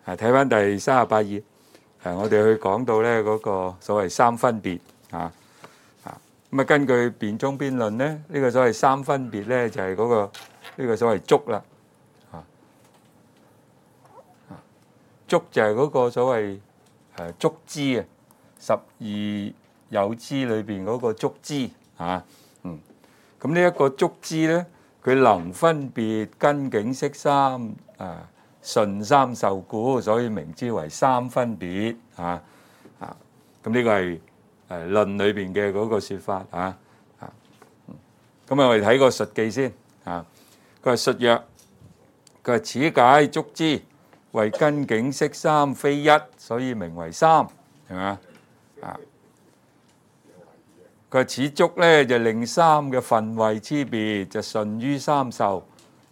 睇翻第38頁，我哋去講到咧嗰個所謂三分別咁啊，根據辯中邊論咧，呢個所謂三分別咧就係嗰個呢個所謂觸啦，觸就係嗰個所謂觸支啊，十二有支裏邊嗰個觸支咁呢一個觸支咧，佢能分別根境色三順三受故，所以名之為三分別咁呢個係論裏邊嘅嗰個説法咁我哋睇個述記先佢話述曰：佢話此解觸支為根境色三非一，所以名為三，係嘛佢話此觸咧就令三嘅分位之別就順於三受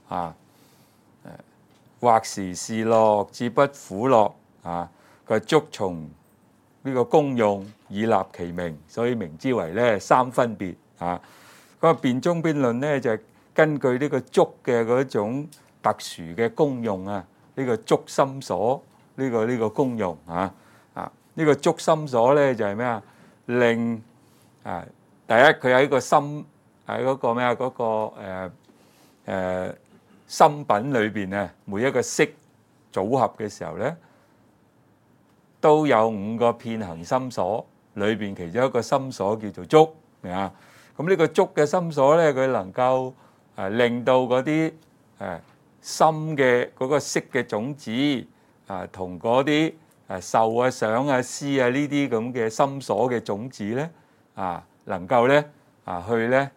或時是樂，至不苦樂佢話觸從呢個功用以立其名，所以名之為咧三分別咁辯中邊論咧就係根據呢個觸嘅嗰種特殊嘅功用呢個觸心所呢個功用呢個觸心所咧就係咩啊？令第一佢喺個心喺嗰個咩啊？嗰個心品裏邊每一個色組合嘅時候咧，都有5個遍行心所，裏邊其中一個心所叫做觸，明啊？咁呢個觸嘅心所咧，佢能夠令到嗰啲心嘅嗰個色嘅種子同嗰啲受啊、想啊、思啊呢啲咁嘅心所嘅種子咧能夠咧去咧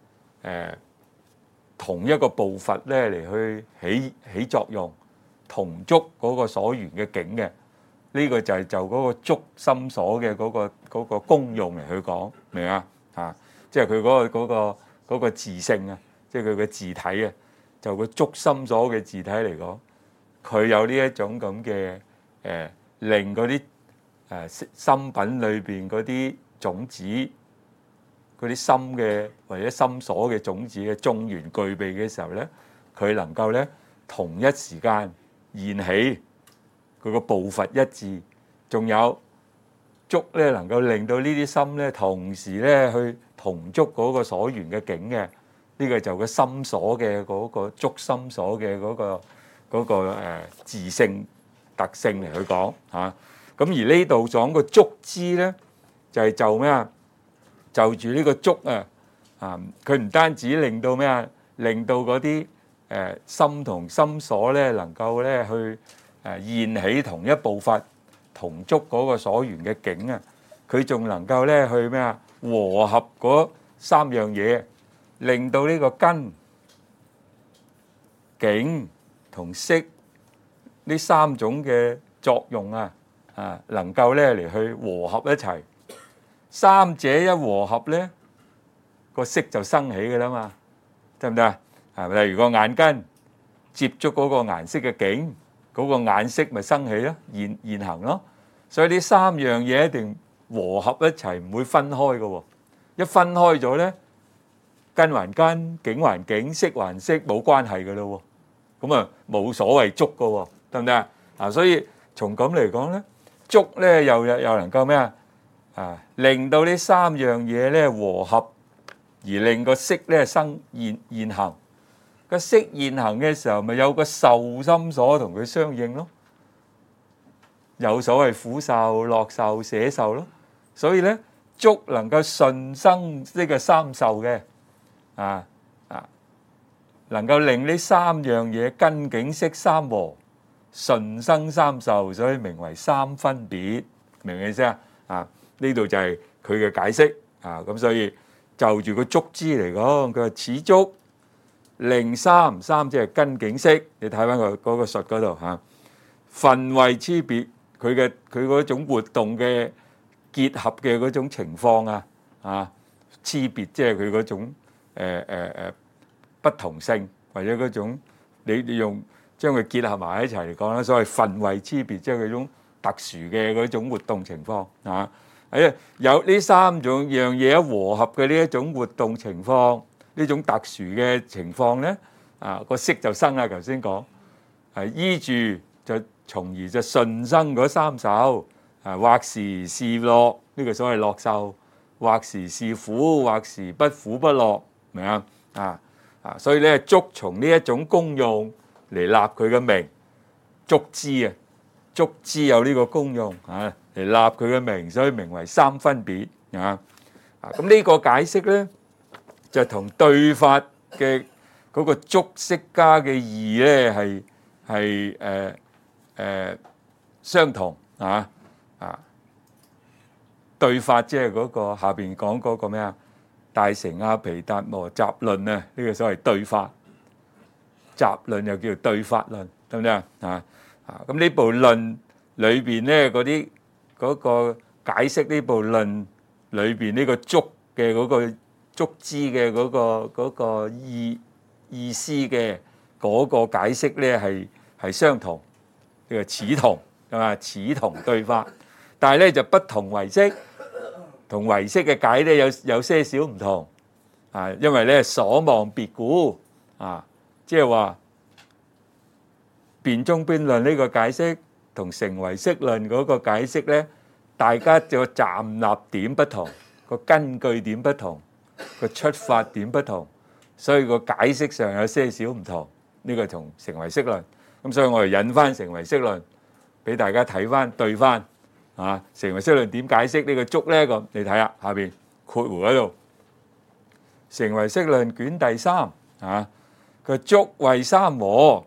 同一個步伐咧嚟去起作用，同觸嗰個所緣嘅境嘅。呢個就係就嗰個觸心所嘅嗰個功用嚟去講，明啊？即係佢嗰個自性即係佢嘅自體就個觸心所嘅自體嚟講，佢有呢一種咁嘅令嗰啲心品裏邊嗰啲種子，嗰啲心嘅或者心所嘅種子嘅眾緣具備嘅時候咧，佢能夠咧同一時間現起。佢個步伐一致，仲有觸咧能夠令到呢啲心咧同時咧去同觸嗰個所緣嘅境嘅，呢個就個心所嘅嗰個觸心所嘅嗰個自性特性嚟去講咁而呢度講個觸支咧，就係就咩啊？就住呢個觸佢唔單止令到咩啊？令到嗰啲心同心所咧能夠咧去現起同一步伐，同觸嗰個所緣嘅境佢仲能夠咧去咩啊？和合嗰3樣嘢，令到呢個根、境同色呢3種嘅作用能夠咧嚟去和合一齊。三者一和合咧，個色就生起嘅啦嘛，得唔得例如個眼根接觸嗰個顏色嘅境。嗰個眼色咪生起咯，現行咯，所以呢3樣嘢一定和合一齊，唔會分開嘅喎。一分開咗咧，根還根，境還境，色還色，冇關係嘅咯喎。咁冇所謂觸嘅喎，得唔得所以從咁嚟講咧，觸咧又能夠咩令到呢3樣嘢咧和合，而令個色咧現行。個色現行嘅時候，咪有個受心所同佢相應咯，有所謂苦受、樂受、捨受咯。所以咧，觸能夠順生呢個三受嘅，能夠令呢3樣嘢根境色三和，順生三受，所以名為三分別，明唔明意思呢度就係佢嘅解釋咁所以就住個觸支嚟講，佢話此觸。令三即係根境色，你睇翻佢嗰個述嗰度分位之別，佢嗰種活動嘅結合嘅嗰種情況之別，即係佢嗰種不同性，或者嗰種你用將佢結合埋一齊嚟講啦，所謂分位之別，即係佢種特殊嘅嗰種活動情況有呢3種樣嘢和合嘅呢一種活動情況。呢種特殊嘅情況咧，個色就生啦。頭先講依住就從而就順生嗰三受，或時是樂，呢個所謂樂受，或時是苦，或時不苦不樂，明啊？所以咧，竹從呢一種功用嚟立佢嘅名，竹枝啊，竹枝有呢個功用嚟立佢嘅名，所以名為三分別啊。咁呢個解釋咧，就同對法嘅嗰個竹釋迦嘅義咧係相同啊。對法即係嗰個下邊講嗰個咩啊？大乘阿毗達摩集論啊，呢個所謂對法集論又叫做對法論，得唔得啊？咁呢部論裏邊咧嗰個解釋呢部論裏邊呢個竹嘅嗰個竹枝嘅嗰個意思嘅嗰個解釋咧係相同，叫做似同，係嘛？似同對法，但係咧就不同唯識。同唯識嘅解咧有些少唔同因為咧所望別故即係話辯中邊論呢個解釋同成唯識論嗰個解釋咧，大家個站立點不同，個根據點不同，個出發點不同，所以個解釋上有些少唔同。呢個同成唯識論，咁所以我哋引翻成唯識論俾大家睇翻對翻。成唯識論點解釋呢個竹咧？咁你睇下下邊括弧嗰度，成唯識論卷第3個竹謂三和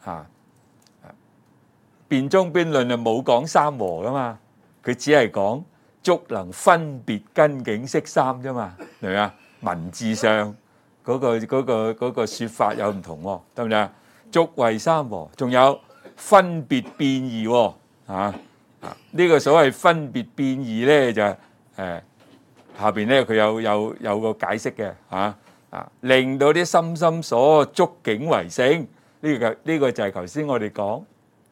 辯中邊論就冇講三和噶嘛，佢只係講竹能分別根境識三啫嘛，明唔明啊？文字上嗰個説法有唔同喎，得唔得啊？竹謂三和，仲有分別變異喎呢個所謂分別變異咧，就下邊咧佢有個解釋嘅令到啲心心所觸境為性，呢個就係頭先我哋講，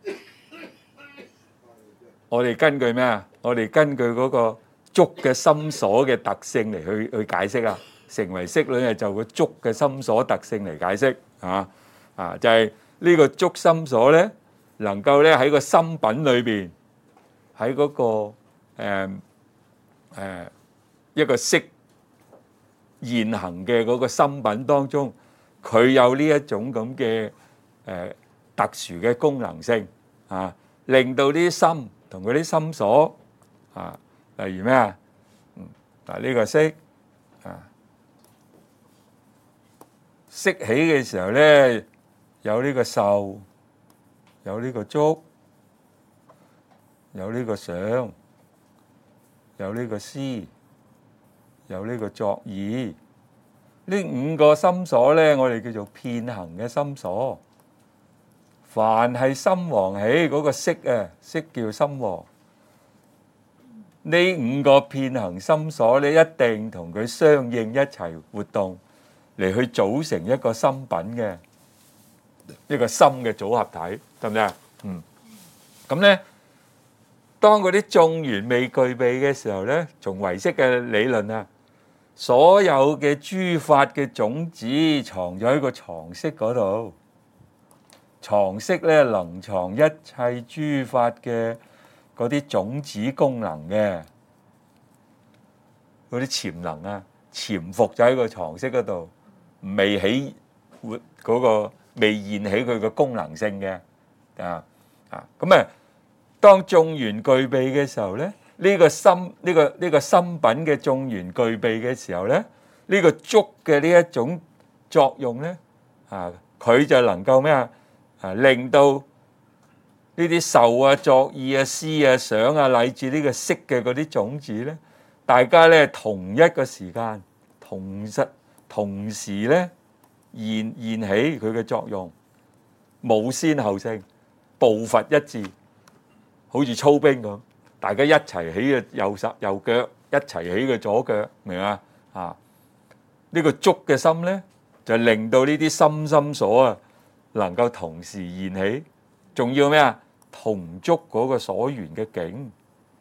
我哋根據咩啊？我哋根據嗰個觸嘅心所嘅特性嚟去解釋啊。成唯識論就個觸嘅心所特性嚟解釋就係呢個觸心所咧，能夠咧喺個心品裏邊。喺嗰個一個識現行嘅嗰個心品當中，佢有呢一種咁嘅特殊嘅功能性令到啲心同嗰啲心所例如咩呢個識識起嘅時候咧，有呢個受，有呢個觸。有呢個想，有呢個思，有呢個作意，呢5個心所咧，我哋叫做遍行嘅心所。凡係心王起嗰個識識叫心王。呢5個遍行心所咧，一定同佢相應一齊活動，嚟去組成一個心品嘅一個心嘅組合體，得唔得啊？咁咧。當嗰啲眾緣未具備嘅時候咧，從唯識嘅理論所有嘅諸法嘅種子藏咗喺個藏識嗰度，藏識咧能藏一切諸法嘅嗰啲種子功能嘅嗰啲潛能潛伏咗喺個藏識嗰度，未起活嗰個未現起佢嘅功能性嘅咁當眾緣具備嘅時候咧，呢個心品嘅眾緣具備嘅時候咧，呢個觸嘅呢一種作用咧，佢就能夠咩令到呢啲受作意思想乃至呢個識嘅嗰啲種子咧，大家咧同一個時間同時咧現起佢嘅作用，冇先後性，步伐一致。好似操兵咁，大家一齊起嘅右腳，一齊起嘅左腳，明嘛？呢個觸嘅心咧，就令到呢啲心所能夠同時現起，仲要咩同觸嗰個所緣嘅境。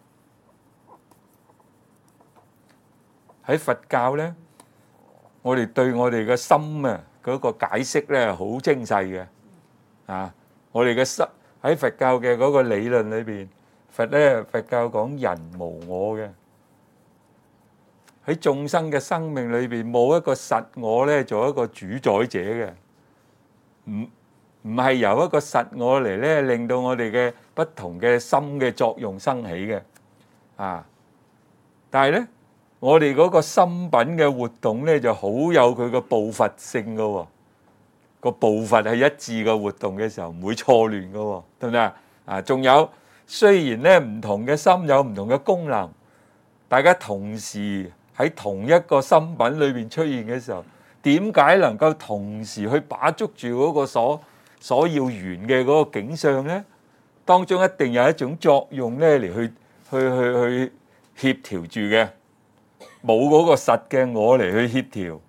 喺佛教咧，我哋對我哋嘅心嗰個解釋咧，好精細嘅我哋嘅心。 喺佛教嘅嗰個理論裏邊，佛教講人無我嘅，喺眾生嘅生命裏邊冇一個實我咧做一個主宰者嘅，唔係由一個實我嚟咧令到我哋嘅不同嘅心嘅作用生起嘅啊！但係咧，我哋嗰個心品嘅活動咧就好有佢個步伐性嘅喎，個步伐係一致嘅活動嘅時候唔會錯亂嘅喎，對唔對啊？啊，仲有雖然咧唔同嘅心有唔同嘅功能，大家同時喺同一個心品裏邊出現嘅時候，點解能夠同時去把捉住嗰個所要緣嘅嗰個景象咧？當中一定有一種作用咧嚟去協調住嘅，冇嗰個實嘅我嚟去協調，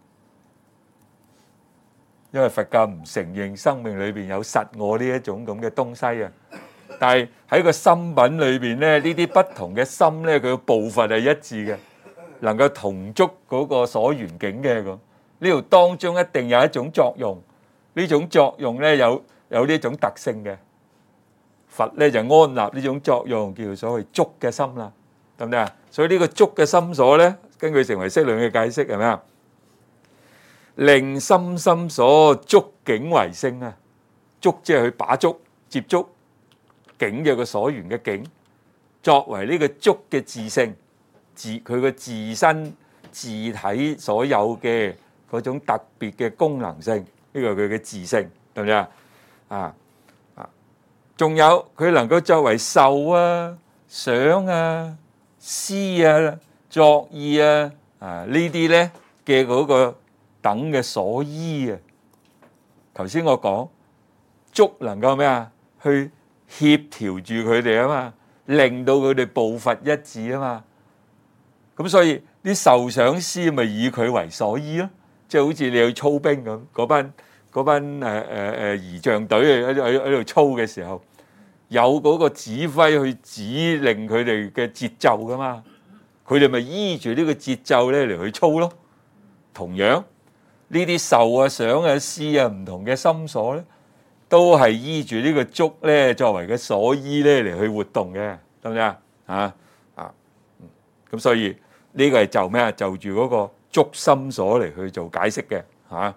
因為佛教唔承認生命裏邊有實我呢一種咁嘅東西啊。但係喺個心品裏邊咧，呢啲不同嘅心咧，佢嘅步伐係一致嘅，能夠同觸嗰個所緣境嘅咁。呢度當中一定有一種作用，呢種作用咧有呢種特性嘅。佛咧就安立呢種作用，叫做所謂觸嘅心啦，得唔得啊？所以呢個觸嘅心所咧，根據成唯識論嘅解釋係咩啊？令心所觸境為性啊！觸即係去把捉、接觸境嘅個所緣嘅境，作為呢個觸嘅自性，佢個自身自體所有嘅嗰種特別嘅功能性，呢個係佢嘅自性，得唔得啊？仲有佢能夠作為受啊、想啊、思啊、作意啊呢啲咧嘅嗰個等嘅所依啊。頭先我講觸能夠咩啊？去協調住佢哋啊嘛，令到佢哋步伐一致啊嘛。咁所以啲受想思咪以佢為所依咯，即係好似你去操兵咁，嗰班儀仗隊喺度操嘅時候。有嗰個指揮去指令佢哋嘅節奏噶嘛，佢哋咪依住呢個節奏咧嚟去操咯。同樣呢啲受啊、想啊、思啊唔同嘅心所咧，都係依住呢個觸咧作為嘅所依咧嚟去活動嘅，得唔得啊？咁所以呢個係就咩啊？就住嗰個觸心所嚟去做解釋嘅嚇。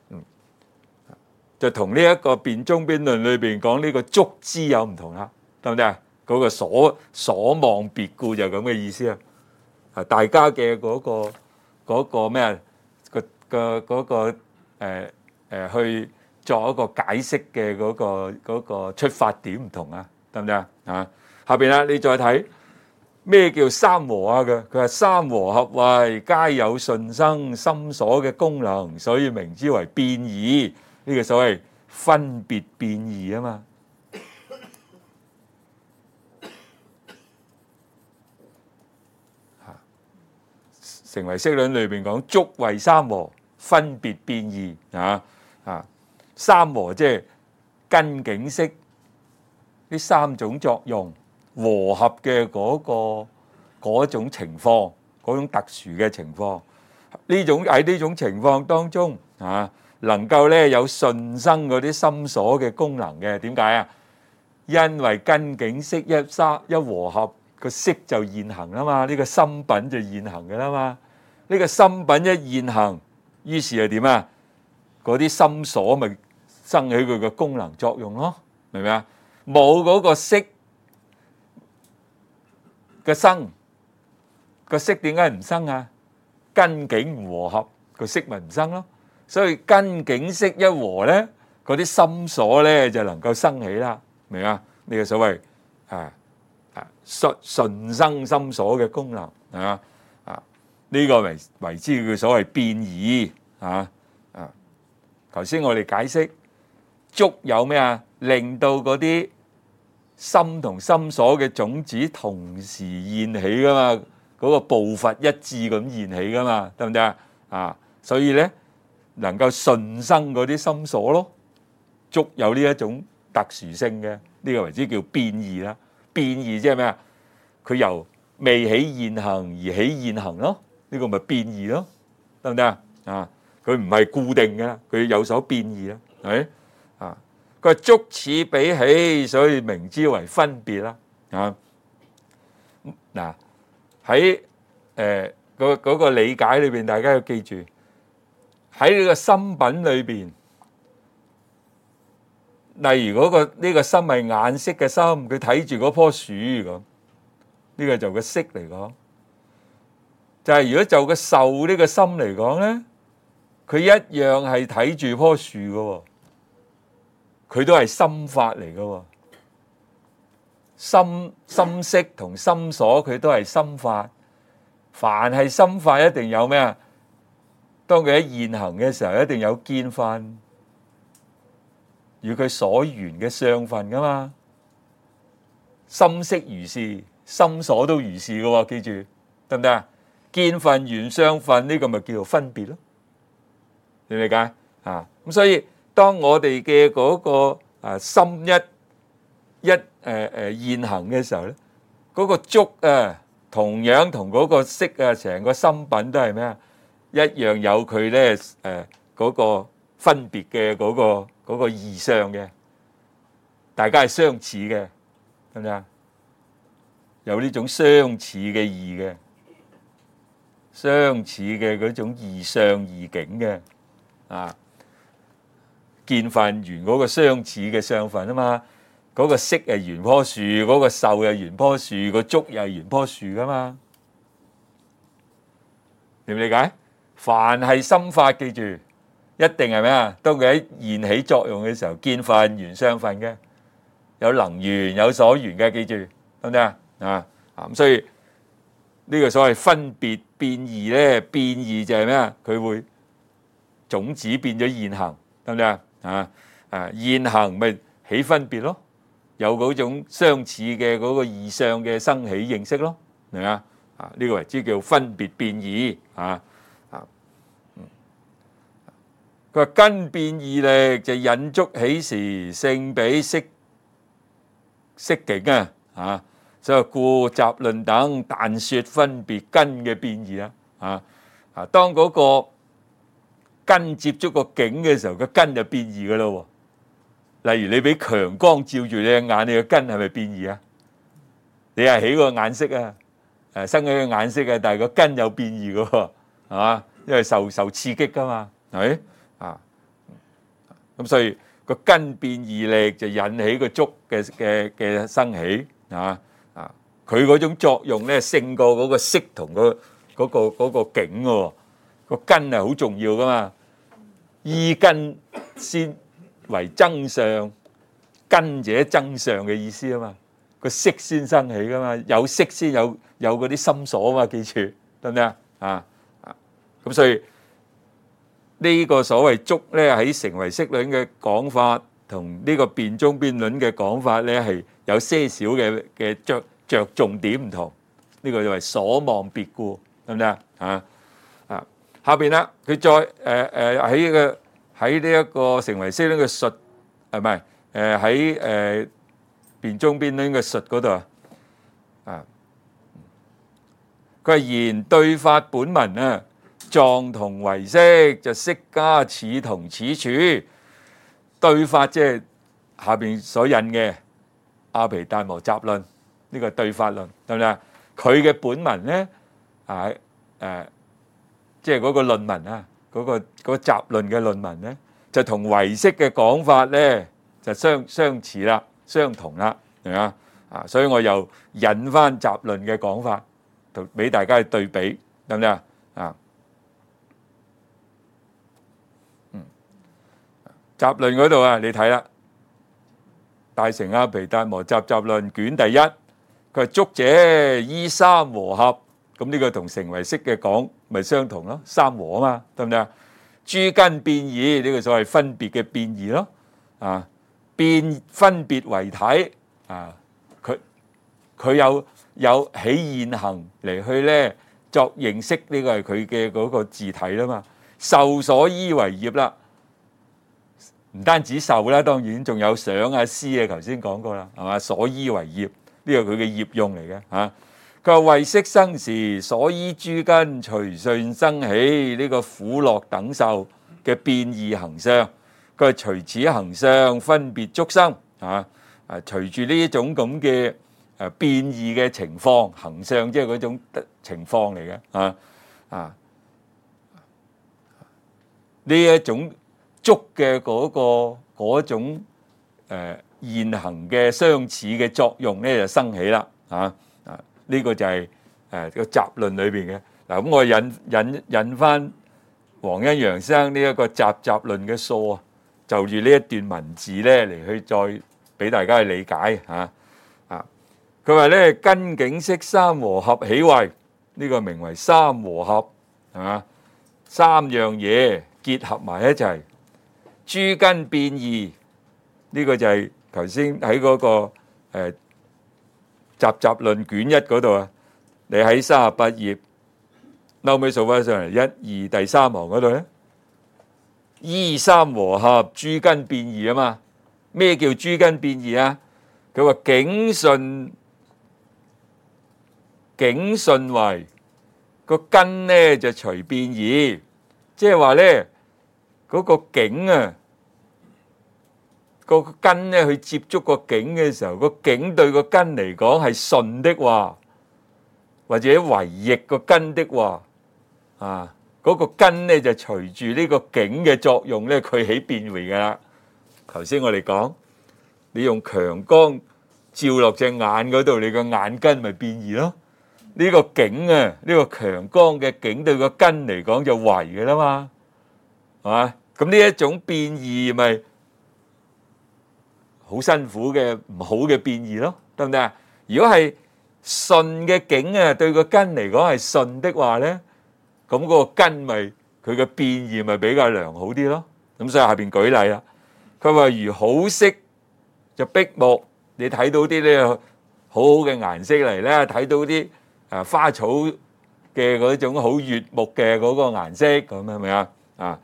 就同呢一個辯中邊論裏邊講呢個觸知有唔同啦，得唔得啊？嗰個所望別故就咁嘅意思啊！大家嘅嗰個咩啊？嗰個去作一個解釋嘅嗰個出發點唔同啊，得唔得啊？下邊啦，你再睇咩叫三和啊？佢話三和合位，皆有順生心所嘅功能，所以名之為變異。呢個所謂分別變異啊嘛，成唯識論裏邊講觸為三和，分別變異三和即係根境識呢三種作用和合嘅嗰種情況，嗰種特殊嘅情況，喺呢種情況當中能夠咧有順生嗰啲心所嘅功能嘅。點解啊？因為根境識一和合，個識就現行啦嘛，呢個心品就現行嘅啦嘛。呢個心品一現行，於是係點啊？嗰啲心所咪生起佢嘅功能作用咯，明唔明啊？冇嗰個識嘅生，個識點解唔生啊？根境唔和合，個識咪唔生咯。所以根境識一和咧，嗰啲心所咧就能夠生起啦，明啊？呢個所謂順生心所嘅功能呢個為之佢所謂變異頭先我哋解釋觸有咩啊？令到嗰啲心同心所嘅種子同時現起噶嘛，嗰個步伐一致咁現起噶嘛，得唔得啊？所以咧。能夠順生嗰啲心所咯，觸有呢一種特殊性嘅，呢個為之叫變異啦。變異即係咩啊？佢由未起現行而起現行咯，呢個咪變異咯，得唔得啊？佢唔係固定嘅，佢有所變異啦，係咪佢話觸此比起，所以名之為分別啦。啊，嗱喺嗰個理解裏邊，大家要記住喺呢個心品裏邊，例如呢個心係眼識嘅心，佢睇住嗰棵樹咁，呢個就個識嚟講。就係如果就個受呢個心嚟講咧，佢一樣係睇住棵樹嘅，佢都係心法嚟嘅。心識同心所，佢都係心法。凡係心法，一定有咩啊？當佢喺現行嘅時候，一定有見分，與佢所緣嘅相分噶嘛。心識如是，心所都如是嘅，記住得唔得啊？見分緣相分，呢個咪叫做分別咯。你理解啊？咁所以當我哋嘅嗰個心一現行嘅時候咧，嗰個觸啊，同樣同嗰個識啊，成個心品都係咩啊？一樣有佢咧嗰個分別嘅嗰個異相嘅，大家係相似嘅，係咪啊？有呢種相似嘅異嘅，相似嘅嗰種異相異境嘅啊，見分緣嗰個相似嘅相分啊嘛。嗰個識係緣棵樹，嗰個受係緣棵樹，個觸又係緣棵樹噶嘛？理唔理解？凡係心法，記住一定係咩啊？當佢喺現起作用嘅時候，見分緣相分嘅，有能緣有所緣嘅，記住得唔得啊？咁所以呢個所謂分別變異咧，變異就係咩啊？佢會種子變咗現行，得唔得啊？現行咪起分別咯。有嗰種相似嘅嗰個異相嘅生起認識咯，明啊？呢個為之叫分別變異佢話根變異力就引觸起時，勝比色境啊！所以故集論等但說分別根嘅變異當嗰個根接觸個境嘅時候，個根就變異噶咯。例如你俾強光照住你嘅眼，你個根係咪變異啊？你係起個眼色啊，生起個眼色啊，但係個根有變異嘅喎，係嘛？因為受刺激噶嘛，係咪啊？咁所以個根變異力就引起個觸嘅生起佢嗰種作用咧勝過嗰個色同嗰個境嘅，個根係好重要噶嘛，依根先為增上，根者增上嘅意思啊嘛，個色先生起噶嘛，有色先有嗰啲心所啊嘛，記住得唔得啊？咁所以呢個所謂觸咧喺成唯識論嘅講法，同呢個辯中邊論嘅講法咧係有些少嘅着重點唔同，呢個就係所望別故，得唔得下邊啦，佢再喺呢一個成唯識論嘅述，唔係喺辯中邊論嘅述嗰度佢係言對法本文狀同唯識就釋迦似同此處，對法即係下邊所引嘅阿毗達摩集論，呢個對法論，得唔得？佢嘅本文咧即係嗰個論文嗰個集論嘅論文咧，就同唯識嘅講法咧就相似啦，相同啦，係嘛？所以我又引翻集論嘅講法，同俾大家去對比，得唔得集論嗰度你睇啦，《大乘阿毗達摩集論》卷第一，佢係觸者依三和合，咁呢個同成唯識嘅講咪相同咯，三和啊嘛，得唔得？諸根變異，呢個所謂分別嘅變異咯，變分別為體佢有起現行嚟去咧作認識，呢個係佢嘅嗰個自體啦嘛，受所依為業啦。唔單止受啦，當然仲有想思頭先講過啦，係嘛？所依為業，呢個佢嘅業用嚟嘅佢話唯識生時，所依諸根隨順生起呢個苦樂等受嘅變異行相， 佢係隨此行相分別觸生隨住呢一種咁嘅變異嘅情況行相，即係嗰種情況嚟嘅呢一種觸嘅嗰種現行嘅相似嘅作用咧就生起啦呢個就係個集論裏邊嘅嗱。咁我引翻黃恩揚生呢一個集論嘅疏就住呢一段文字咧嚟去再俾大家去理解佢話咧根境識三和合起位，呢個名為三和合係嘛？三樣嘢結合埋一齊，諸根變異，呢個就係頭先喺嗰個集論卷一嗰度你喺38頁後尾數翻上嚟1、2、第3行嗰度咧，依三和合，諸根變異啊嘛。咩叫諸根變異啊？佢話境順為個根咧就隨變異，即係話咧嗰個境個根咧去接觸個境嘅時候，個境對個根嚟講係順的話，或者違逆個根的話嗰個根咧就隨住呢個境嘅作用咧，佢起變異噶啦。頭先我哋講，你用強光照落隻眼嗰度，你個眼根咪變異咯。呢個境呢個強光嘅境對個根嚟講就違嘅啦嘛，係嘛？咁呢一種變異咪好辛苦嘅唔好嘅變異咯，得唔得啊？如果係順嘅境對個根嚟講係順的話咧，咁嗰個根咪佢嘅變異咪比較良好啲咯。咁所以下邊舉例啦，佢話如好色就碧目，你睇到啲咧好好嘅顏色嚟咧，睇到啲花草嘅嗰種好悅目嘅嗰個顏色，咁係咪啊？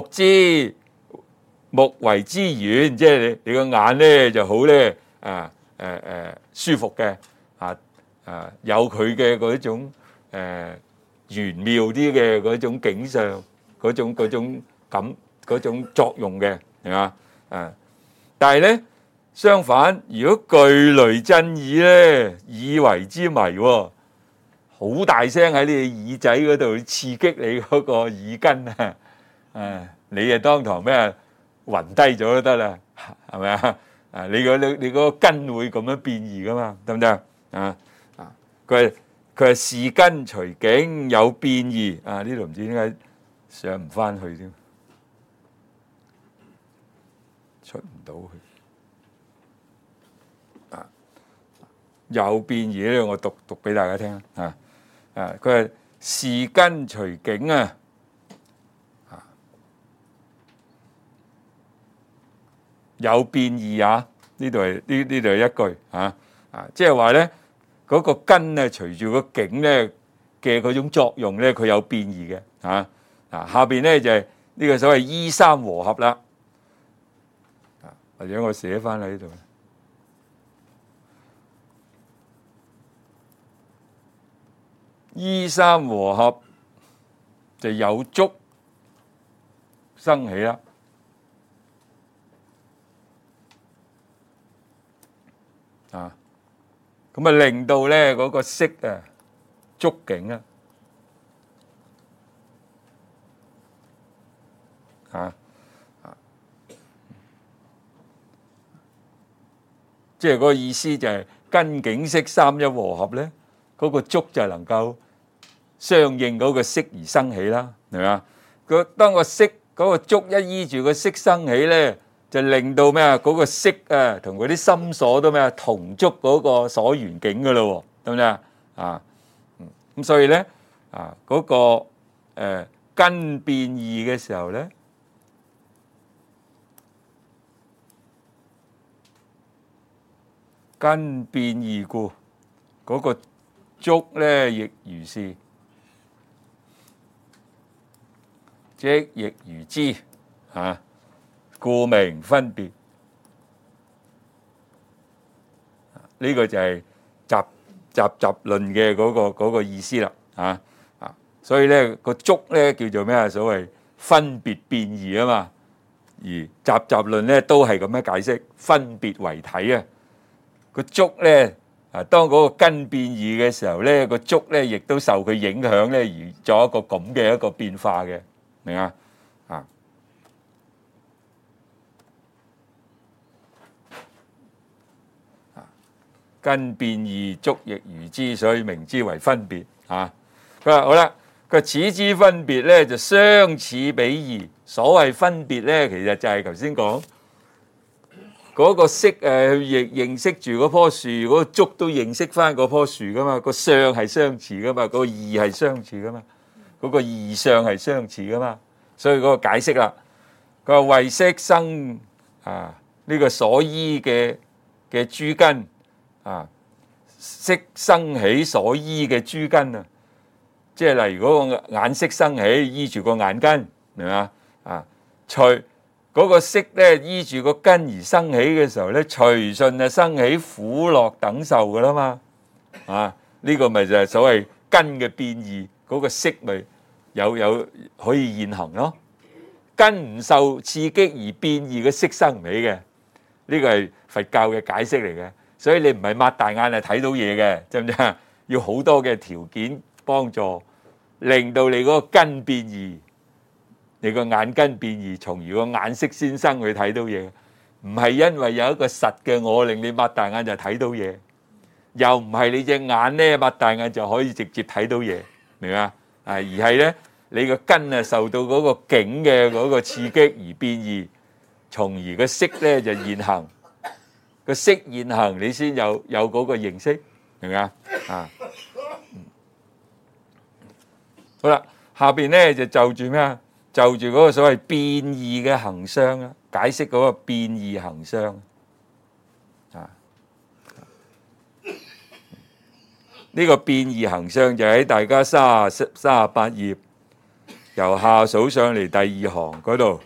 目為之緣，即係你個眼咧就好咧舒服嘅有佢嘅嗰種玄妙啲嘅嗰種景象，嗰種感嗰種作用嘅係嘛但係咧相反，如果巨雷震耳咧，耳為之迷好大聲喺你耳仔嗰度刺激你嗰個耳根你啊當堂咩暈低咗都得啦，係咪你嗰個根會咁樣變異噶嘛，得唔得佢係是根隨境有變異呢度唔知點解上唔翻去添，出唔到去有變異咧，我讀俾大家聽佢係是根隨境有變異呢度係一句即係話咧嗰個根隨住個境咧嘅嗰種作用咧，佢有變異嘅下邊咧就係呢個所謂依三和合啦或者我寫翻喺呢度。依三和合就有觸生起啦咁令到咧嗰個色觸境即係嗰個意思就係根境識三一和合咧，嗰個觸就能夠相應嗰個色而生起啦，係嘛？當個色嗰個觸一依住個色生起咧，就令到咩嗰個色同嗰啲心所都咩同觸嗰個所緣境噶咯，得唔得咁所以咧嗰個根變異嘅時候咧，根變異故嗰個觸咧亦如是，即亦如之故名分別。呢個就係集論嘅嗰個意思啦所以咧個觸咧叫做咩所謂分別變異啊嘛， 而集集論咧都係咁樣解釋，分別為體啊。個觸咧當嗰個根變異嘅時候咧，個觸咧亦都受佢影響咧，而作一個咁嘅一個變化嘅，明啊？根變異，觸亦如之，所以名之為分別啊。佢話好啦，佢此之分別咧就相似比異。所謂分別咧，其實就係頭先講嗰個識認識住嗰棵樹，嗰個觸都認識翻嗰棵樹噶嘛，個相係相似噶嘛，嗰個義係相似噶嘛，嗰個義相係相似噶嘛，所以嗰個解釋啦。佢話為識生呢個所依嘅諸根識生起所依嘅諸根啊，即係例如嗰個眼識生起，依住個眼根，明嘛？隨嗰個識咧依住個根而生起嘅時候咧，隨順生起苦樂等受噶啦嘛，呢個咪就係所謂根嘅變異，嗰個識咪有可以現行咯。根唔受刺激而變異嘅識生唔起嘅，呢個係佛教嘅解釋嚟嘅。所以你唔係擘大眼係睇到嘢嘅，知唔知啊？要好多嘅條件幫助，令到你嗰個根變異，你個眼根變異，從而個眼識先生去睇到嘢。唔係因為有一個實嘅我令你擘大眼就睇到嘢，又唔係你隻眼咧擘大眼就可以直接睇到嘢，明嘛？而係咧你個根受到嗰個境嘅嗰個刺激而變異，從而個識咧就現行。個識現行，你先有嗰個認識，明唔明啊？好啦，下邊咧就住咩啊？就住嗰個所謂變異嘅行相啊，解釋嗰個變異行相呢個變異行相就喺大家38頁由下數上嚟第2行嗰度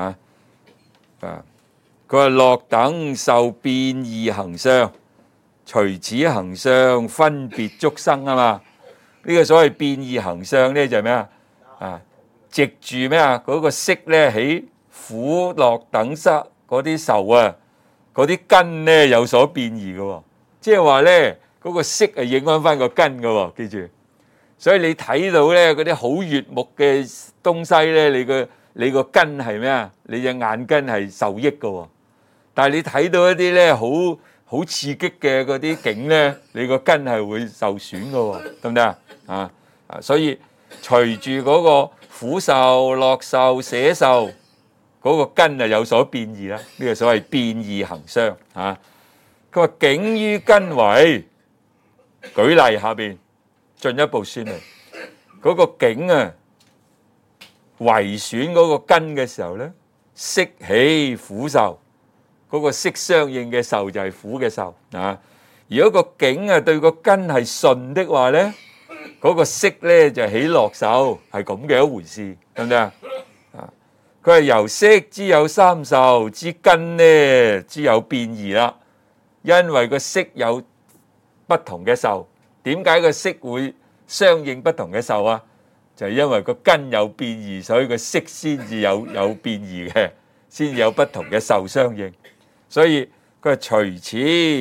佢話樂等受變異行相，隨此行相分別觸生啊嘛。呢個所謂變異行相咧就係咩啊？藉住咩啊？嗰個識咧起苦樂等失嗰啲受啊，嗰啲根咧有所變異嘅喎。即係話咧嗰個識係影響翻個根嘅喎，記住。所以你睇到咧嗰啲好悅目嘅東西咧，你個根係咩啊？你隻眼根係受益嘅喎。但係你睇到一啲咧好刺激嘅嗰啲景咧，你個根係會受損嘅喎，得唔得啊？所以隨住嗰個苦受、樂受、捨受嗰個根有所變異啦。呢個所謂變異行相佢話境於根為，舉例下邊進一步說明嗰個境為損嗰個根嘅時候咧，識起苦受。嗰個識相應嘅受就係苦嘅受如果個境對個根係順的話咧，嗰個識咧就起樂受，係咁嘅一回事，得唔得啊？佢係由識之有三受之根咧之有變異啦，因為個識有不同嘅受，點解個識會相應不同嘅受啊？就係因為個根有變異，所以個識先至有變異嘅，先至有不同嘅受相應。所以佢係隨此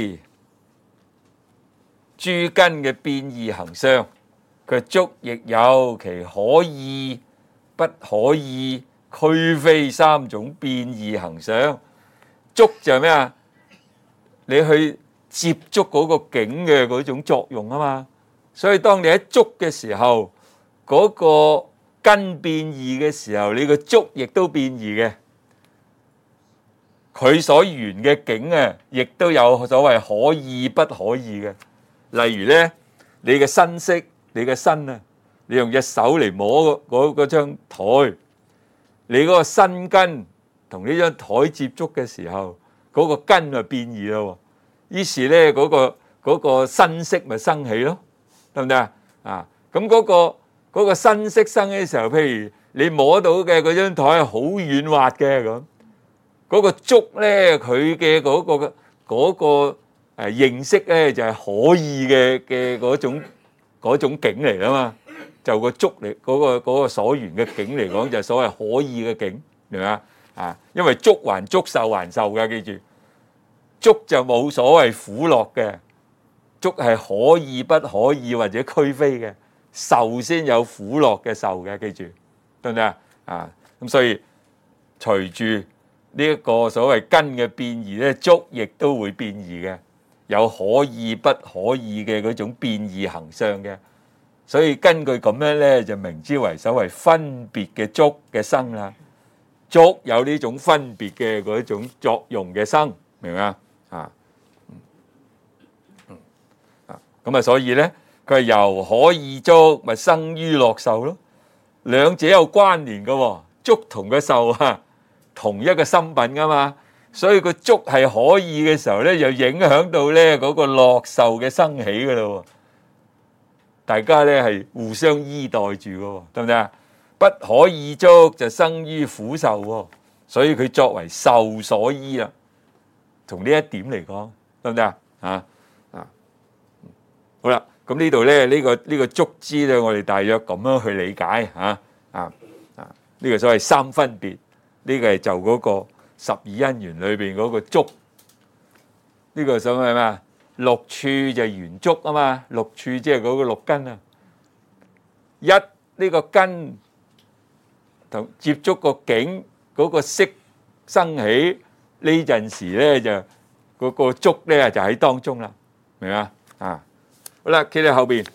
諸根嘅變異行相，佢觸亦有其可意不可意，俱非三種變異行相。觸就係咩啊？你去接觸嗰個境嘅嗰種作用啊嘛。所以當你喺觸嘅時候，嗰個根變異嘅時候，你個觸亦都變異嘅。佢所緣嘅境亦都有所謂可意不可意嘅。例如咧，你嘅身識，你嘅身你用隻手嚟摸嗰張台，你嗰個身根同呢張台接觸嘅時候，嗰個根就變異咯。於是咧，嗰個身識咪生起咯，得唔得啊？咁嗰個身識生起嘅時候，譬如你摸到嘅嗰張台係好軟滑嘅咁。嗰個觸咧，佢嘅嗰個認識咧，就係可意嘅嗰種境嚟啊嘛。就個觸嚟嗰個所緣嘅境嚟講，就係所謂可意嘅境，明嘛？ 因為觸還觸，受還受嘅，記住，觸就冇所謂苦樂嘅，觸係可以不可以或者俱非嘅，受先有苦樂嘅受嘅，記住，得唔得啊？咁所以隨住呢一個所謂根嘅變異咧，觸亦都會變異嘅，有可以不可以嘅嗰種變異行相嘅。所以根據咁樣咧，就名之為所謂分別嘅觸嘅生啦。觸有呢種分別嘅嗰種作用嘅生，明唔明啊？咁啊，所以咧，佢係由可意觸咪生於樂受咯，兩者有關聯嘅喎。觸同個受啊，同一個心品噶嘛，所以個觸係可意嘅時候咧，就影響到咧嗰個樂受嘅生起嘅咯。大家咧係互相依代住嘅，得唔得啊？不可意觸就生於苦受喎，所以佢作為受所依啦。從呢一點嚟講，得唔得啊？好啦，咁呢度咧呢個觸支咧，我哋大約咁樣去理解呢個所謂三分別，呢個係就嗰個十二因緣裏邊嗰個觸，呢個所謂咩啊？六處就緣觸啊嘛，六處即係嗰個六根啊。一呢個根同接觸個境嗰個色生起呢陣時咧，就嗰個觸咧就喺當中啦，明嘛？好啦，企喺後邊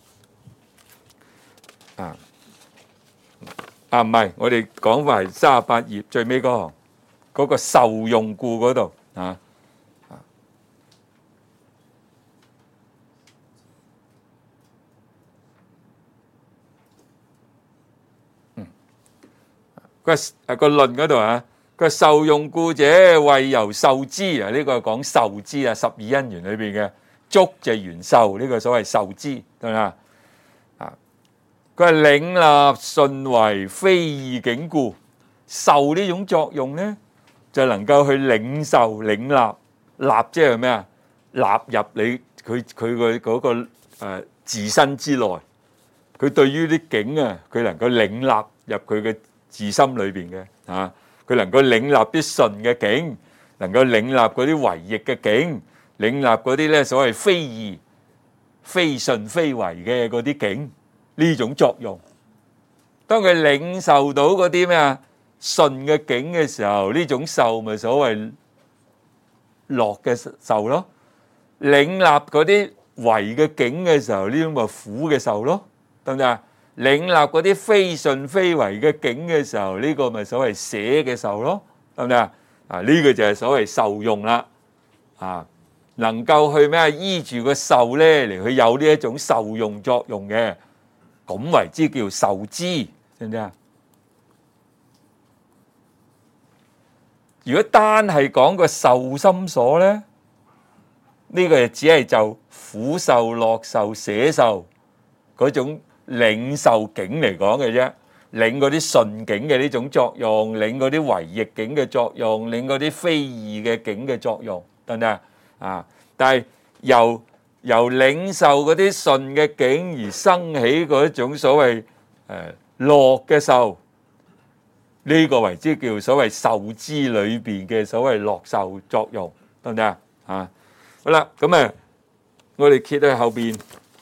唔係，我哋講埋38頁最尾嗰行嗰個受用故嗰度個論嗰度佢受用故者謂由受支呢個係講受支十二因緣裏邊嘅觸就緣受，呢個所謂受支，得唔得？佢係領納順為非異境故，受呢種作用咧，就能夠去領受領納，納即係咩啊？納入你佢嘅嗰個自身之內，佢對於啲境佢能夠領納入佢嘅自心裏邊嘅佢能夠領納啲順嘅境，能夠領納嗰啲違逆嘅境，領納嗰啲咧所謂非異、非順、非違嘅嗰啲境。呢種作用，當佢領受到嗰啲咩順嘅境嘅時候，呢種受咪所謂樂嘅受咯；領納嗰啲違嘅境嘅時候，呢種咪苦嘅受咯，得唔得啊？領納嗰啲非順非違嘅境嘅時候，呢個咪所謂捨嘅受咯，得唔得啊？呢個就係所謂受用啦，能夠去咩依住個受咧嚟去有呢一種受用作用嘅。咁為之叫受支，知唔知啊？如果單係講個受心所咧，呢個只係就苦受、樂受、捨受嗰種領受境嚟講嘅啫，領嗰啲順境嘅呢種作用，領嗰啲違逆境嘅作用，領嗰啲非異嘅境嘅作用，得唔得啊？但係由領受嗰啲順嘅境而生起嗰一種所謂樂嘅受，呢個為之叫所謂受支裏邊嘅所謂樂受作用，得唔得啊？好啦，咁我哋揭去後邊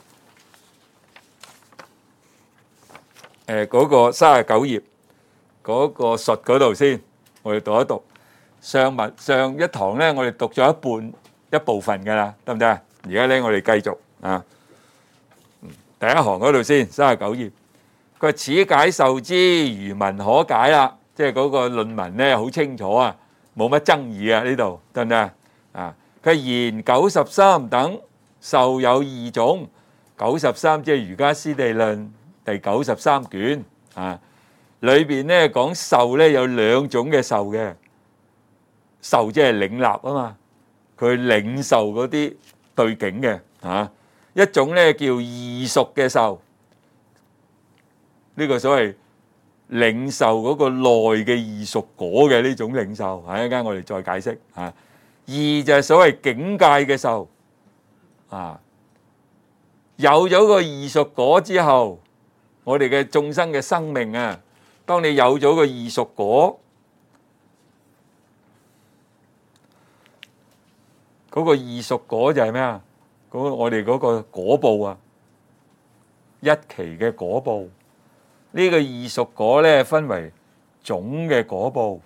嗰個39頁嗰個述嗰度先，我哋讀一讀。上一堂咧，我哋讀咗一部分噶啦，得唔得啊？而家咧，我哋繼續第一行嗰度先，39頁。佢話此解受支，如文可解啦，即係嗰個論文咧好清楚啊，冇乜爭議啊，呢度得唔得啊？佢言93等受有二種，93即係瑜伽師地論第93卷裏邊咧講受咧有兩種嘅受嘅，受即係領納啊嘛，佢領受嗰啲對境嘅一種咧叫異熟嘅受，呢個所謂領受嗰個內嘅異熟果嘅呢種領受，一陣間我哋再解釋二就係所謂境界嘅受有咗個異熟果之後，我哋嘅眾生嘅生命當你有咗個異熟果， 嗰個異熟果就係咩啊？我哋嗰個果報啊，一期嘅果報。呢個異熟果咧分為總嘅果報，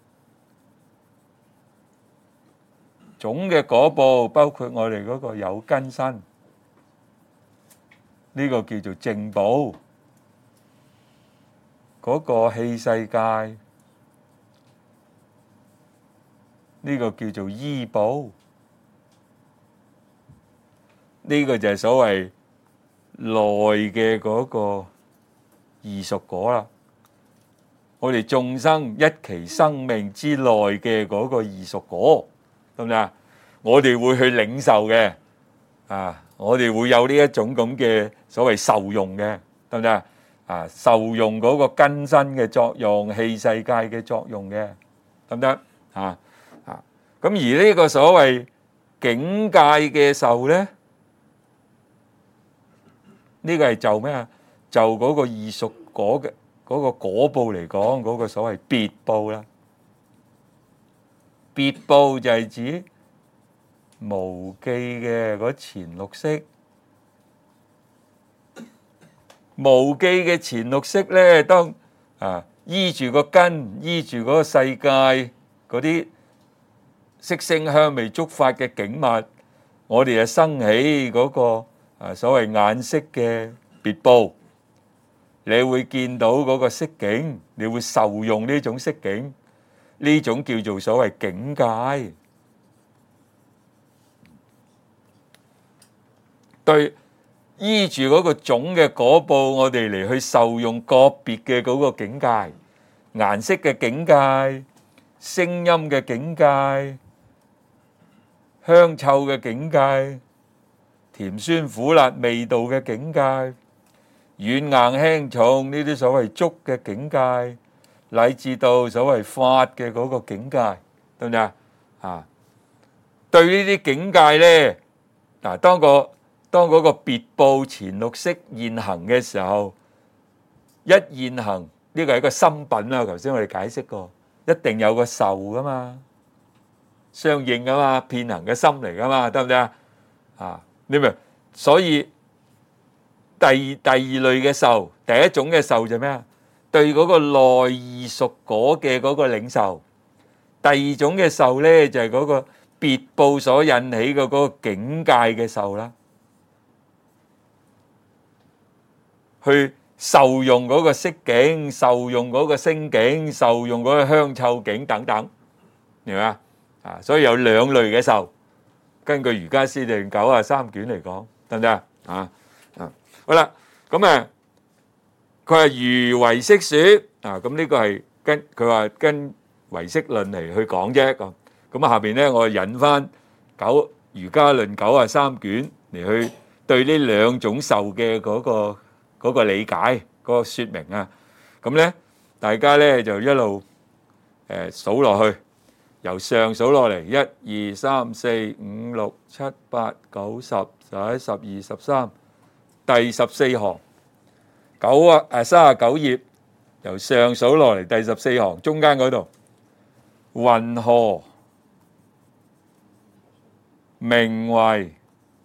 總嘅果報包括我哋嗰個有根身，呢個叫做正報。嗰個器世界，呢個叫做依報。呢個就係所謂內嘅嗰個異熟果啦。我哋眾生一期生命之內嘅嗰個異熟果，得唔得啊？我哋會去領受嘅，我哋會有呢一種咁嘅所謂受用嘅，得唔得啊？受用嗰個根身嘅作用、器世界嘅作用嘅，得唔得啊？咁而呢個所謂境界嘅受咧，呢個係就咩啊？就嗰個異熟果嘅嗰個果報嚟講，嗰個所謂別報啦。別報就係指無記嘅嗰前六識。無記嘅前六識咧，當依住個根，依住嗰個世界嗰啲色聲香味觸法嘅景物，我哋就生起嗰個所謂眼識嘅別報。你會見到嗰個色境，你會受用呢種色境，呢種叫做所謂境界。對。依住嗰個總嘅果報，我哋嚟去受用個別嘅嗰個境界，顏色嘅境界、聲音嘅境界、香臭嘅境界、甜酸苦辣味道嘅境界、軟硬輕重呢啲所謂觸嘅境界，乃至到所謂法嘅嗰個境界，得唔得啊？對呢啲境界咧，當嗰個別報前六識現行嘅時候，一現行呢個係一個心品啊！頭先我哋解釋過，一定有個受噶嘛，相應噶嘛，遍行嘅心嚟噶嘛，得唔得啊？你明？所以第二類嘅受，第一種嘅受就咩啊？對嗰個內異熟果嘅嗰個領受。第二種嘅受咧，就係嗰個別報所引起嘅嗰個境界嘅受啦。去受用嗰個色境，受用嗰個聲境，受用嗰個香臭境等等，明嘛？所以有兩類嘅受，根據瑜伽師地93卷嚟講，得唔得啊？好啦，咁佢話如唯識說，咁呢個係佢話跟唯識論嚟去講啫。咁下邊咧，我引翻瑜伽論93卷嚟去對呢兩種受嘅嗰個理解，嗰個說明啊，咁咧大家咧就一路數落去，由上數落嚟，1、2、3、4、5、6、7、8、9、10、11、12、13，第14行39頁，由上數落嚟第14行中間嗰度，云何名為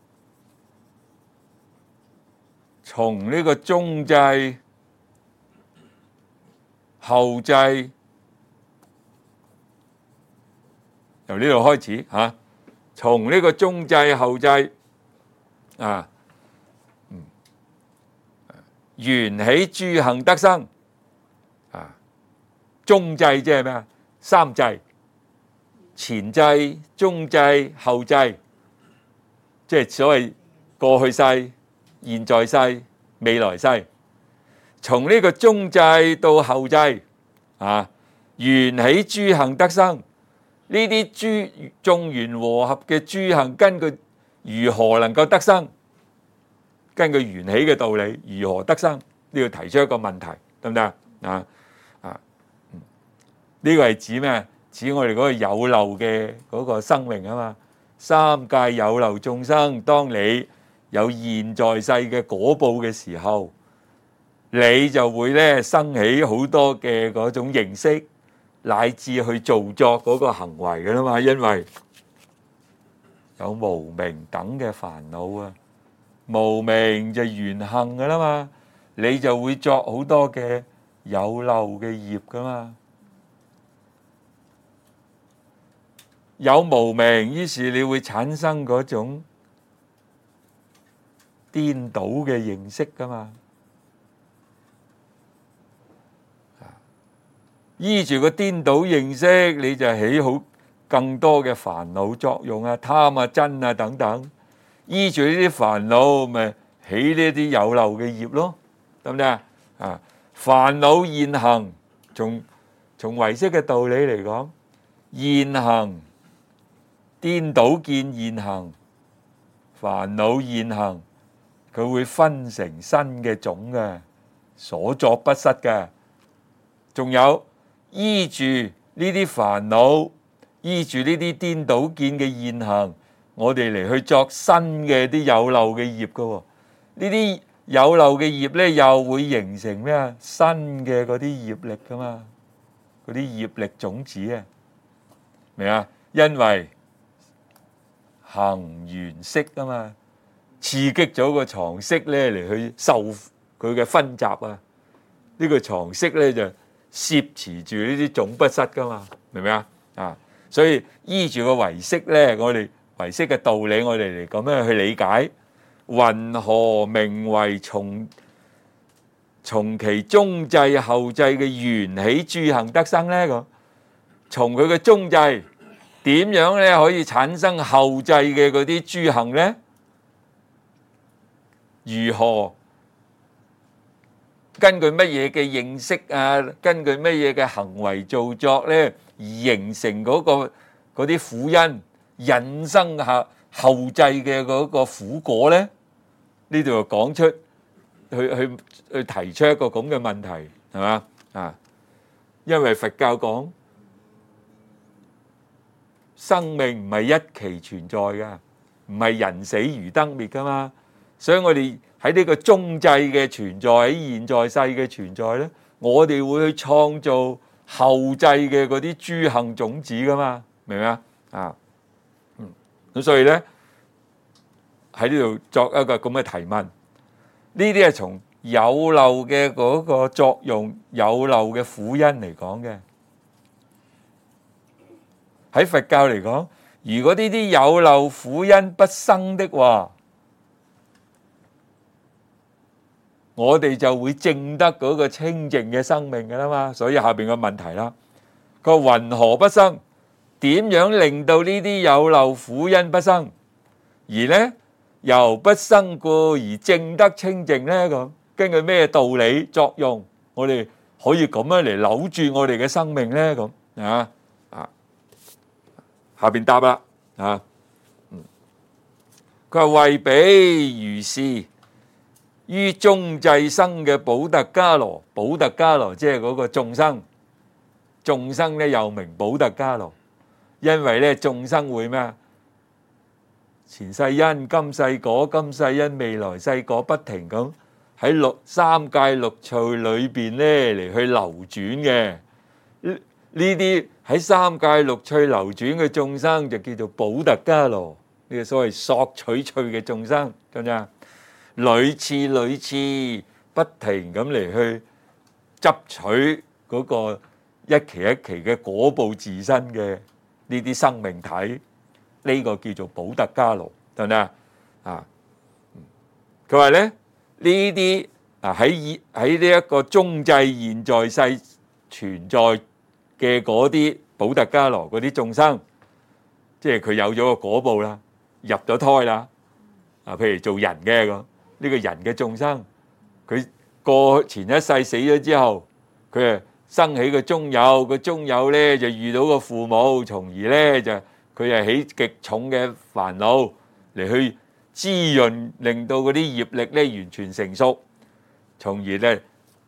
從呢個中際、後際，由呢度開始嚇，從呢個中際、後際緣起諸行得生中際即係咩啊？三際，前際、中際、後際，即係所謂過去世、現在世、未來世，從呢個中際到後際緣起諸行得生，呢啲眾緣和合嘅諸行，根據如何能夠得生？根據緣起嘅道理，如何得生？呢要提出一個問題，得唔得呢個係指咩？指我哋嗰個有漏嘅嗰個生命啊嘛。三界有漏眾生，當你有現在世嘅果報嘅時候，你就會咧生起好多嘅嗰種形式，乃至去造作嗰個行為㗎啦嘛。因為有無明等嘅煩惱啊。無明就緣行噶啦嘛，你就會作好多嘅有漏嘅業噶嘛。有無明，於是你會產生嗰種顛倒嘅認識噶嘛。依住個顛倒認識，你就起好更多嘅煩惱作用啊，貪啊、瞋啊等等。依住呢啲煩惱，咪起呢啲有漏嘅業咯，得唔得啊？啊，煩惱現行，從唯識嘅道理嚟講，現行顛倒見現行，煩惱現行，佢會分成新嘅種嘅，所作不失嘅。仲有依住呢啲煩惱，依住呢啲顛倒見嘅現行，我哋嚟去作新嘅啲有漏嘅業嘅喎。呢啲有漏嘅業咧，又會形成咩啊？新嘅嗰啲業力噶嘛，嗰啲業力種子啊，明啊？因為行緣識啊嘛，刺激咗個藏識咧嚟去受佢嘅分集啊。呢個藏識咧就攝持住呢啲總不失噶嘛，明唔明啊？啊，所以依住個唯識咧，我哋唯識嘅道理，我哋嚟咁樣去理解，云何名為從其中際後際嘅緣起諸行得生咧？咁從佢嘅中際點樣咧可以產生後際嘅嗰啲諸行咧？如何根據乜嘢嘅認識啊？根據乜嘢嘅行為造作咧，而形成嗰啲苦因，引生下後際嘅嗰個苦果咧？呢度就講出去提出一個咁嘅問題，係嘛啊？因為佛教講生命唔係一期存在噶，唔係人死如燈滅噶嘛，所以我哋喺呢個中際嘅存在，喺現在世嘅存在咧，我哋會去創造後際嘅嗰啲諸行種子噶嘛，明唔明啊？啊，咁所以咧喺呢度作一個咁嘅提問，呢啲係從有漏嘅嗰個作用、有漏嘅苦因嚟講嘅。喺佛教嚟講，如果呢啲有漏苦因不生的話，我哋就會證得嗰個清淨嘅生命噶啦嘛。所以下邊嘅問題啦，佢話云何不生？點樣令到呢啲有漏苦因不生？而呢由不生故而證得清淨呢？咁根據咩道理作用，我哋可以咁樣嚟扭轉我哋嘅生命呢？咁啊啊，下邊答啦啊，佢話為彼如是，於中際生嘅補特伽羅，補特伽羅即係嗰個眾生，眾生咧又名補特伽羅，因為咧眾生會咩啊？前世因、今世果、今世因、未來世果，不停咁喺三界六趣裏邊咧嚟去流轉嘅。呢啲喺三界六趣流轉嘅眾生就叫做補特伽羅，呢個所謂索取趣嘅眾生，咁樣屢次不停咁嚟去執取嗰個一期一期嘅果報自身嘅呢啲生命體。呢個叫做補特伽羅，得唔得啊？佢話咧呢啲啊喺呢一個中際現在世存在嘅嗰啲補特伽羅嗰啲眾生，即係佢有咗個果報啦，入咗胎啦，啊，譬如做人嘅咁，呢個人嘅眾生，佢過前一世死咗之後，佢啊生起個中有，個中有咧就遇到個父母，從而咧就佢係起極重嘅煩惱嚟去滋潤，令到嗰啲業力咧完全成熟，從而咧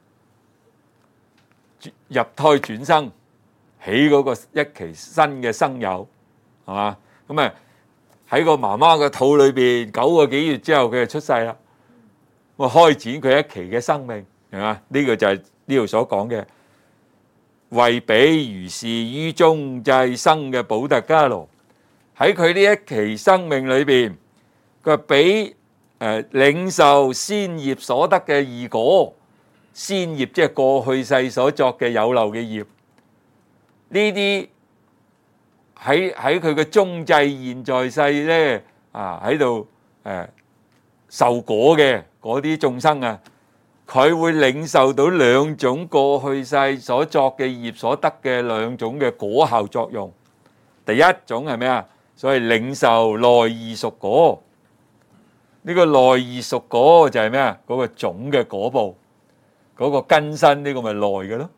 入胎轉生，起嗰個一期新嘅生有，係嘛？咁啊喺個媽媽嘅肚裏邊9個幾月之後，佢就出世啦，咁啊開展佢一期嘅生命，係嘛？呢個就係呢度所講嘅，為彼如是於中際生嘅補特伽羅。 喺佢呢一期生命裏邊，佢話俾領受先業所得嘅義果，先業即係過去世所作嘅有漏嘅業，呢啲喺佢嘅終際現在世咧喺度受果嘅嗰啲眾生啊，佢會領受到兩種過去世所作嘅業所得嘅兩種嘅果效作用。第一種係咩啊？所謂領受內異熟果。呢個內異熟果就係咩啊？嗰個種嘅果報，嗰個根身呢個咪內嘅咯。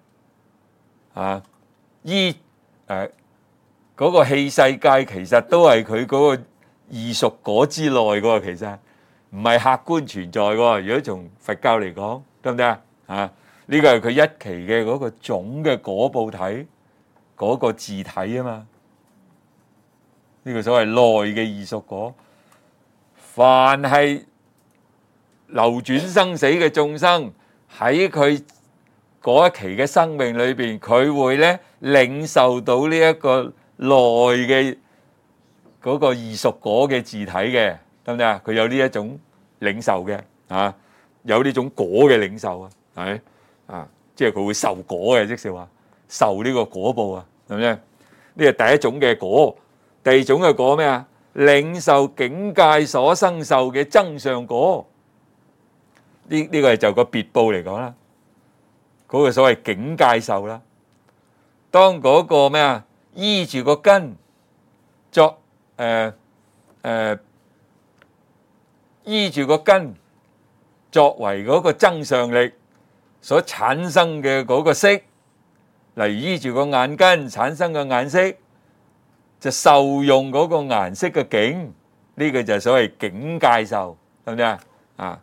嗰個器世界其實都係佢嗰個異熟果之內嘅，其實唔係客觀存在嘅。如果從佛教嚟講，得唔得啊？呢個係佢一期嘅嗰個種嘅果報體，嗰個自體啊嘛。呢個所謂內嘅異熟果，凡係流轉生死嘅眾生喺佢嗰一期嘅生命裏邊，佢會咧領受到呢一個內嘅嗰個異熟果嘅自體嘅，得唔得啊？佢有呢一種領受嘅有呢種果嘅領受啊，係即係佢會受果嘅，即是話受呢個果報啊，係咪？呢係第一種嘅果。第二種嘅果咩啊？領受境界所生受嘅增上果。呢個係就個別報嚟講啦，嗰個所謂境界受啦。當嗰個咩啊，依住個根作依住個根作為嗰個增上力所產生嘅嗰個色，例如依住個眼根產生嘅眼色，就受用嗰個顏色嘅境，呢個就係所謂境界受，係咪啊？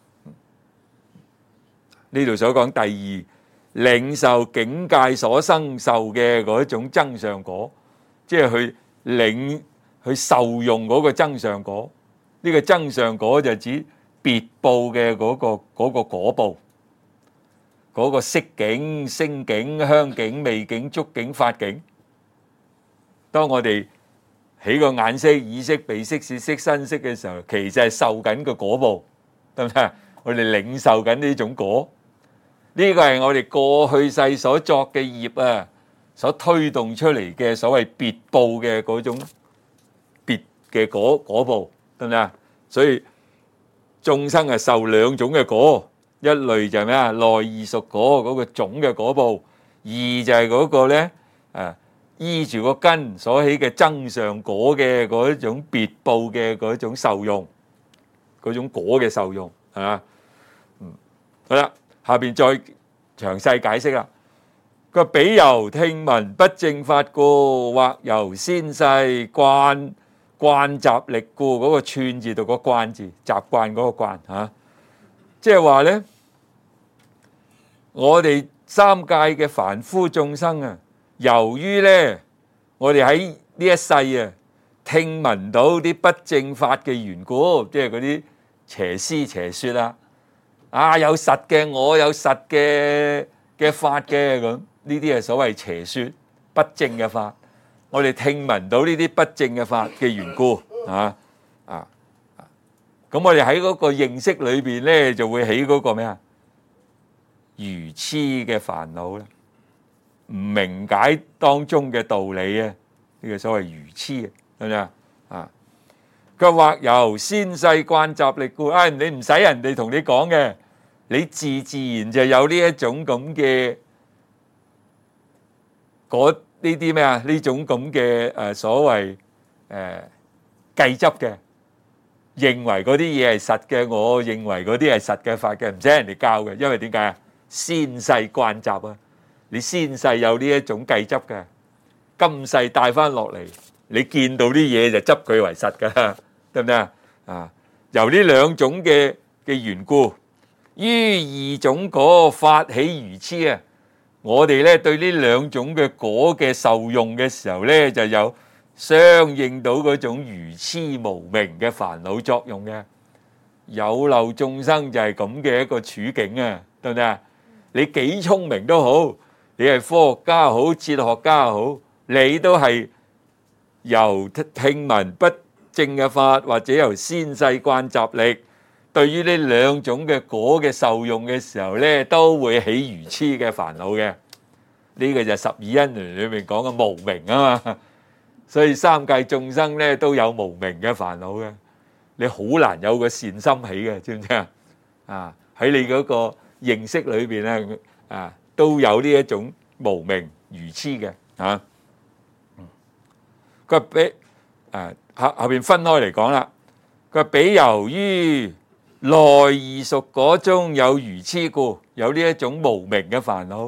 呢度所講第二，領受境界所生受嘅嗰種增上果，即係去受用嗰個增上果。呢個增上果就指別報嘅嗰個果報，嗰個色境、聲境、香境、味境、觸境、法境。當我哋起個眼色、耳色、鼻色、舌色、身色嘅時候，其實係受緊個果報，得唔得？我哋領受緊呢種果，呢個係我哋過去世所作嘅業啊，所推動出嚟嘅所謂別報嘅嗰種別嘅果報，得唔得？所以眾生係受兩種嘅果，一類就係咩啊？內異熟果嗰個種嘅果報，二就係嗰個咧依住個根所起嘅增上果嘅嗰種別報嘅嗰種受用，嗰種果嘅受用，係嘛？好啦，下邊再詳細解釋啦。個比由聽聞不正法故，或由先世慣習力故，嗰個串字讀個慣字，習慣嗰個慣即係話咧，我哋三界嘅凡夫眾生啊，由於咧，我哋喺呢一世啊，聽聞到啲不正法嘅緣故，即係嗰啲邪師邪說有實嘅，我有實嘅法嘅，咁呢啲係所謂邪說不正嘅法。我哋聽聞到呢啲不正嘅法嘅緣故咁我哋喺嗰個認識裏邊咧，就會起嗰個咩啊？愚痴嘅煩惱啦。唔明解當中嘅道理啊，呢個所謂愚痴係咪啊？佢或由先世慣習力故，你唔使人哋同你講嘅，你自然就有呢一種咁嘅呢啲咩啊？呢種咁嘅所謂計執嘅，認為嗰啲嘢係實嘅，我認為嗰啲係實嘅法嘅，唔使人哋教嘅，因為點解啊？先世慣習啊！你先世有呢一種計執嘅，今世帶翻落嚟，你見到啲嘢就執佢為實噶，得唔得啊？由呢兩種嘅緣故，於二種果發起愚痴啊！我哋咧對呢兩種嘅果嘅受用嘅時候咧，就有相應到嗰種愚痴無明嘅煩惱作用嘅。有漏眾生就係咁嘅一個處境啊，得唔得啊？你幾聰明都好。你係科學家好，哲學家好，你都係由聽聞不正嘅法，或者由先世慣習力，對於呢兩種嘅果嘅受用嘅時候咧，都會起愚痴嘅煩惱嘅。呢個就係十二因緣裏面講嘅無明啊嘛。所以三界眾生咧都有無明嘅煩惱嘅，你好難有個善心起嘅，知唔知啊？啊，喺你嗰個認識裏邊咧，啊都有呢一種無明愚痴嘅啊。佢俾後邊分開嚟講啦。佢比由於內異熟果中有愚痴故，有呢一種無明嘅煩惱。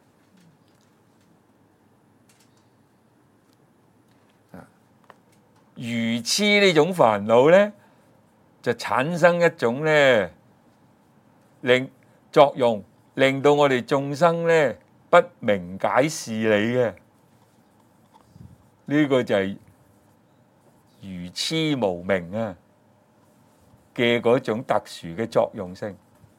愚痴呢種煩惱咧，就產生一種咧作用，令到我哋眾生咧不明解事理嘅。呢個就係愚痴無明啊嘅嗰種特殊嘅作用性。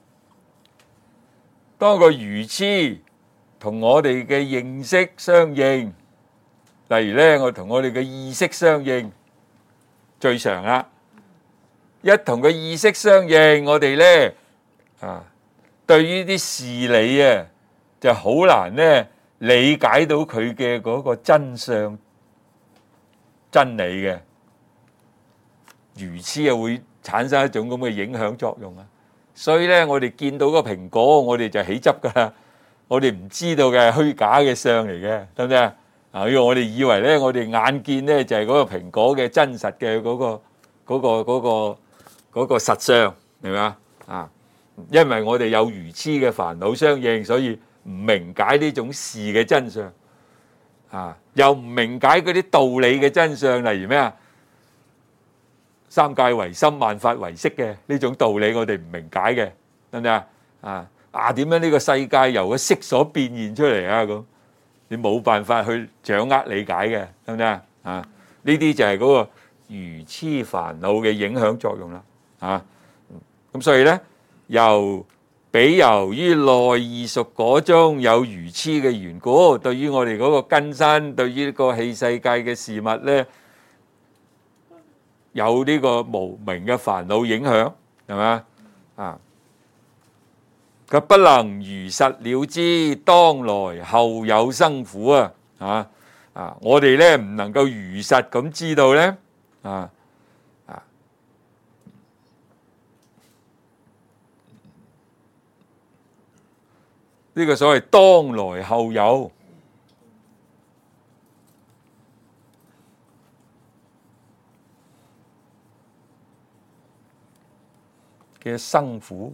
當個愚痴同我哋嘅認識相應，例如咧，我同我哋嘅意識相應，最常啦。一同個意識相應，我哋咧對於啲事理啊，就好難咧理解到佢嘅嗰個真相真理嘅。愚痴啊，會產生一種咁嘅影響作用啊。所以咧，我哋見到個蘋果，我哋就起執噶啦。我哋唔知道嘅係虛假嘅相嚟嘅，得唔得啊？因為我哋以為咧，我哋眼見咧就係嗰個蘋果嘅真實嘅嗰個實相，明嘛？啊，因為我哋有愚痴嘅煩惱相應，所以唔明解呢種事嘅真相，又唔明解嗰啲道理嘅真相，例如咩啊？三界唯心，萬法唯識嘅呢種道理，我哋唔明解嘅，得唔得啊？點樣呢個世界由個色所變現出嚟啊？咁你冇辦法去掌握理解嘅，得唔得啊？呢啲就係嗰個愚痴煩惱嘅影響作用啦。咁所以咧，比由於內異熟果中有愚痴嘅緣故，對於我哋嗰個根身，對於呢個器世界嘅事物咧，有呢個無明嘅煩惱影響，係嘛？佢不能如實了知當來後有生苦啊！我哋咧唔能夠如實咁知道咧呢個所謂當來後有嘅生苦。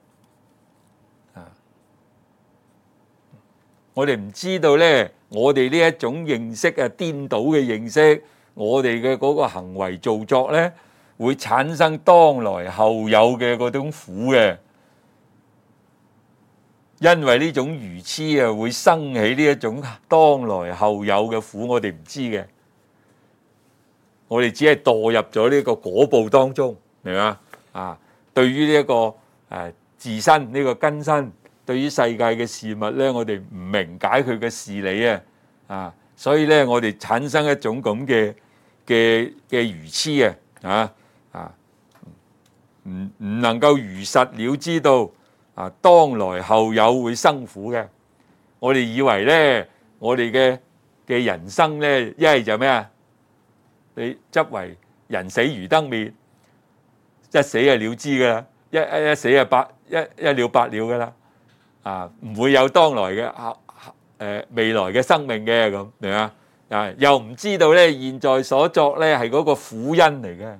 我哋唔知道咧，我哋呢一種認識顛倒嘅認識，我哋嘅嗰個行為造作咧，會產生當來後有嘅嗰種苦嘅。因為呢種愚痴啊，會生起呢一種當來後有嘅苦，我哋唔知嘅。我哋只係墮入咗呢個果報當中，明嘛？對於呢一個自身呢個根身，對於世界嘅事物咧，我哋唔明解佢嘅事理所以咧，我哋產生一種咁嘅愚痴唔能夠如實了知道當來後有會生苦嘅。我哋以為咧，我哋嘅人生咧，一係就咩啊？你執為人死如燈滅，一死就了之噶啦，一死就一了百了噶啦。唔會有當來嘅未來嘅生命嘅，咁明嘛？又唔知道咧，現在所作咧係嗰個苦因嚟嘅。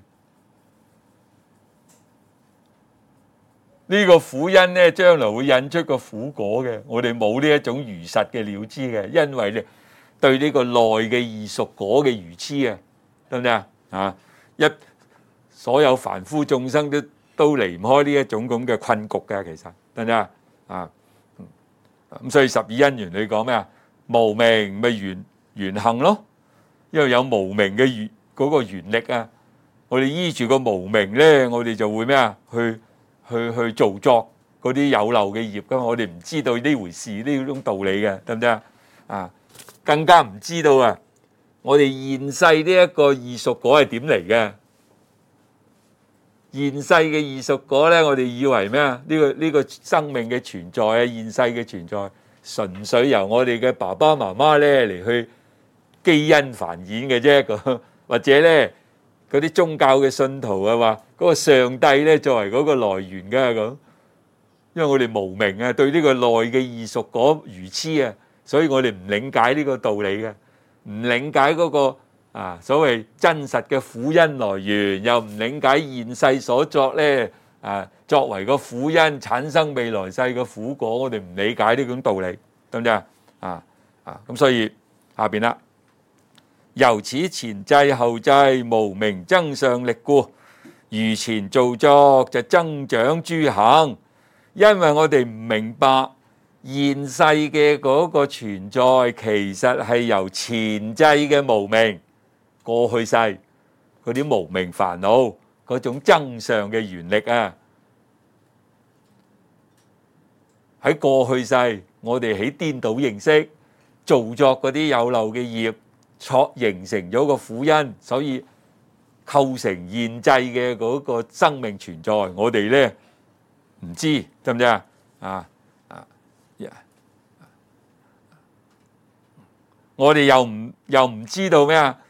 呢個苦因咧，將來會引出個苦果嘅。我哋冇呢一種如實嘅了知嘅，因為咧對呢個內嘅異熟果嘅愚痴得唔得啊？所有凡夫眾生都離唔開呢一種咁嘅困局嘅，其實得唔得啊？咁所以十二因緣你講咩啊？無明咪緣行咯，因為有無明嘅嗰個緣力啊。我哋依住個無明咧，我哋就會咩啊？去造作嗰啲有漏嘅業噶嘛。我哋唔知道呢回事，呢種道理嘅，得唔得啊？更加唔知道我哋現世呢一個異熟果係點嚟嘅？現世嘅異熟果咧，我哋以為咩啊？呢個生命嘅存在啊，現世嘅存在，純粹由我哋嘅爸爸媽媽咧嚟去基因繁衍嘅啫。咁或者咧嗰啲宗教嘅信徒啊話嗰個上帝咧作為嗰個來源嘅咁，因為我哋無明啊，對呢個內嘅異熟果愚痴啊，所以我哋唔理解呢個道理嘅，唔理解嗰個所謂真實嘅苦因來源，又唔理解現世所作咧作為個苦因產生未來世嘅苦果，我哋唔理解呢種道理，得唔得啊？咁所以下邊啦，由此前際後際，無明增上力故，如前造作就增長諸行。因為我哋唔明白現世嘅嗰個存在，其實係由前際嘅無明。過去世嗰啲無明煩惱嗰種增上嘅緣力啊，喺過去世我哋喺顛倒認識造作嗰啲有漏嘅業，形成咗個苦因，所以構成現際嘅嗰個生命存在。我哋咧唔知，得唔得啊？我哋又唔知道咩啊？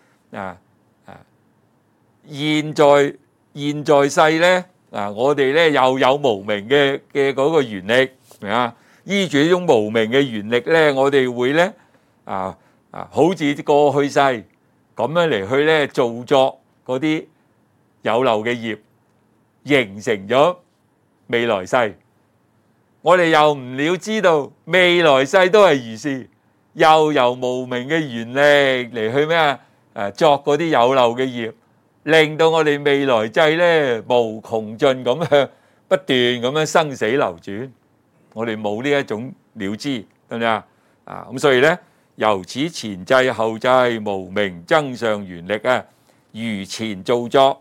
現在世咧我哋咧又有無明嘅嗰個緣力，明啊？依住呢種無明嘅緣力咧，我哋會咧好似過去世咁樣嚟去咧造作嗰啲有漏嘅業，形成咗未來世。我哋又唔了知道未來世都係如是，又由無明嘅緣力嚟去咩作嗰啲有漏嘅業，令到我哋未來世咧無窮盡咁樣不斷咁樣生死流轉。我哋冇呢一種了知，得唔得咁所以咧，由此前際後際，無明增上緣力如前造作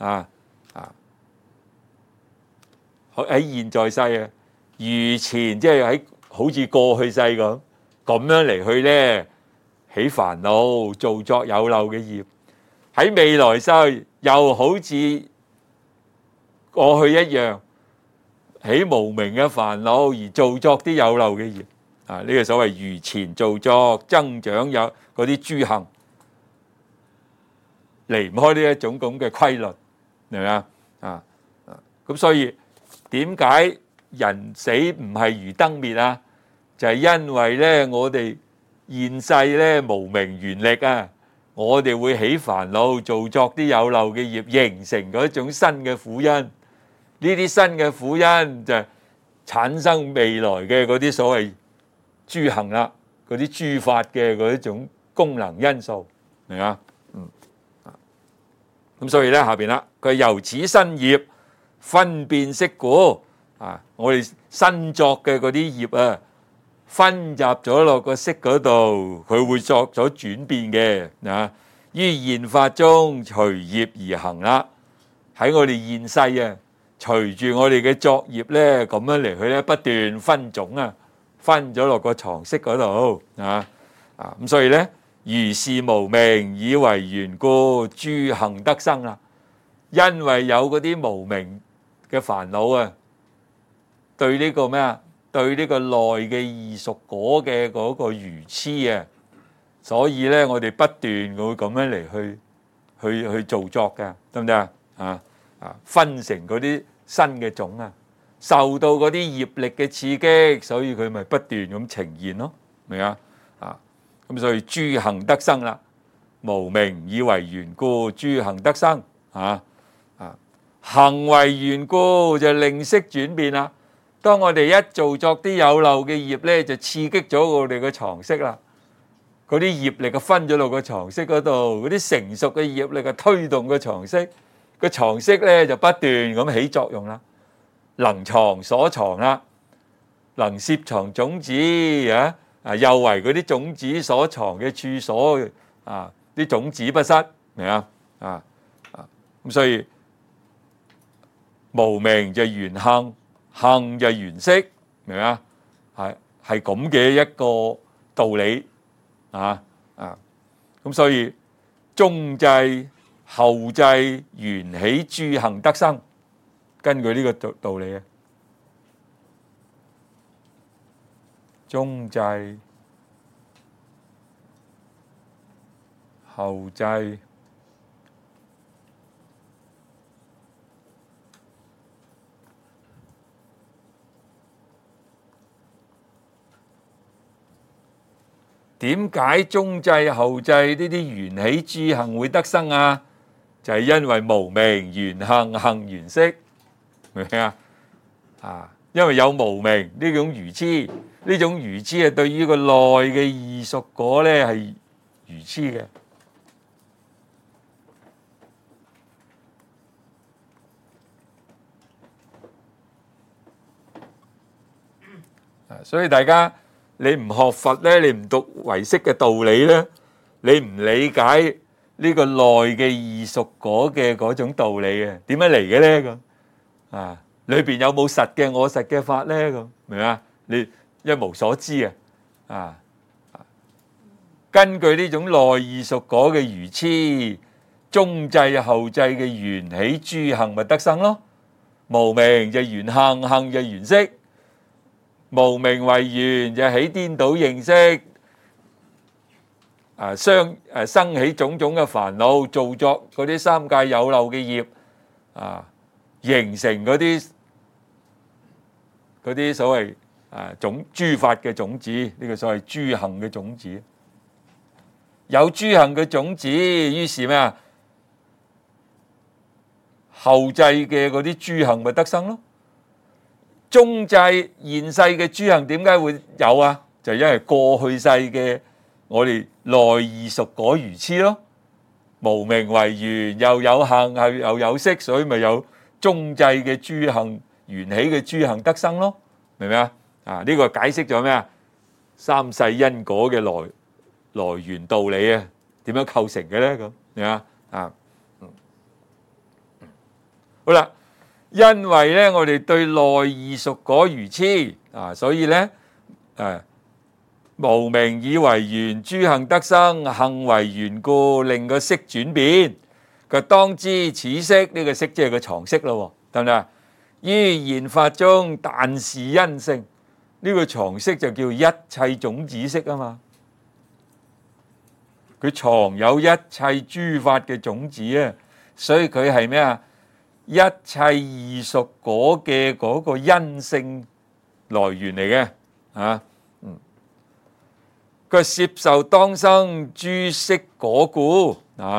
喺現在世如前即係喺好似過去世咁樣嚟去咧起煩惱，造作有漏嘅業。喺未來世又好似過去一樣起無明嘅煩惱而造作啲有漏嘅業。呢個所謂如前造作增長有嗰啲諸行，離唔開呢一種咁嘅規律，明唔明啊？咁所以點解人死唔係如燈滅啊？就係因為咧我哋現世咧無明緣力我哋會起煩惱，造作啲有漏嘅業，形成嗰種新嘅苦因。呢啲新嘅苦因就產生未來嘅嗰啲所謂諸行啦，嗰啲諸法嘅嗰一種功能因素，明啊？咁所以咧下邊啦，佢由此新業分變識故我哋新作嘅嗰啲業分入咗落個識嗰度，佢會作咗轉變嘅於現法中隨業而行啦。喺我哋現世隨住我哋嘅作業咧，咁樣嚟去咧不斷分種分咗落個藏識嗰度咁所以咧，如是無明以為緣故，諸行得生啦。因為有嗰啲無明嘅煩惱對呢個咩對呢個內嘅異熟果嘅嗰個愚痴所以咧我哋不斷會咁樣嚟去造作嘅，得唔得分成嗰啲新嘅種受到嗰啲業力嘅刺激，所以佢咪不斷咁呈現咯，明啊？咁所以諸行得生啦，無明以為緣故，諸行得生行為緣故就令識轉變啦。當我哋一造作啲有漏嘅業咧，就刺激咗我哋嘅藏識啦。嗰啲業力分咗落個藏識嗰度，嗰啲成熟嘅業力推動個藏識，個藏識咧就不斷咁起作用啦。能藏所藏啦，能攝藏種子又為嗰啲種子所藏嘅處所啲種子不失，明啊？咁所以無明就緣行，行就緣識，明啊？係咁嘅一個道理咁所以中制、後制、緣起諸行得生，根據呢個道理啊。中制、後制、點解中制、後制呢啲緣起諸行會得生啊？就係因為無明緣行，行緣識，明唔明啊？因為有無明呢種愚痴，呢種愚痴係對於個內嘅異熟果咧係愚痴嘅。所以大家你唔學佛咧，你唔讀唯識嘅道理咧，你唔理解呢個內嘅異熟果嘅嗰種道理啊，點樣嚟嘅咧咁裏邊有冇實嘅我實嘅法咧咁，明嘛？你一無所知根據呢種內異熟果嘅愚痴，中制後制嘅緣起諸行咪得生咯。無明就緣行，行就緣識。無明為緣就起顛倒認識，生起種種嘅煩惱，造作嗰啲三界有漏嘅業，形成嗰啲所謂諸法嘅種子，呢個所謂諸行嘅種子。有諸行嘅種子，於是咩啊？後制嘅嗰啲諸行咪得生咯。中制現世嘅諸行點解會有啊？就因為過去世嘅我哋內異熟果愚痴咯。無明為緣，又有行又有識，所以咪有中制嘅諸行緣起嘅諸行得生咯。明唔明啊？呢個解釋咗咩啊？三世因果嘅來源道理啊，點樣構成嘅咧？咁明啊？好啦。因為咧，我哋對內異熟果愚痴所以咧無明以為緣，諸行得生，行為緣故，令個識轉變。佢當知此識，呢個識即係個常識咯，得唔得？於現法中，但是因性，呢個常識就叫一切種子識啊嘛。佢藏有一切諸法嘅種子啊，所以佢係咩啊？一切異熟果嘅嗰個因性來源嚟嘅佢攝受當生諸識果故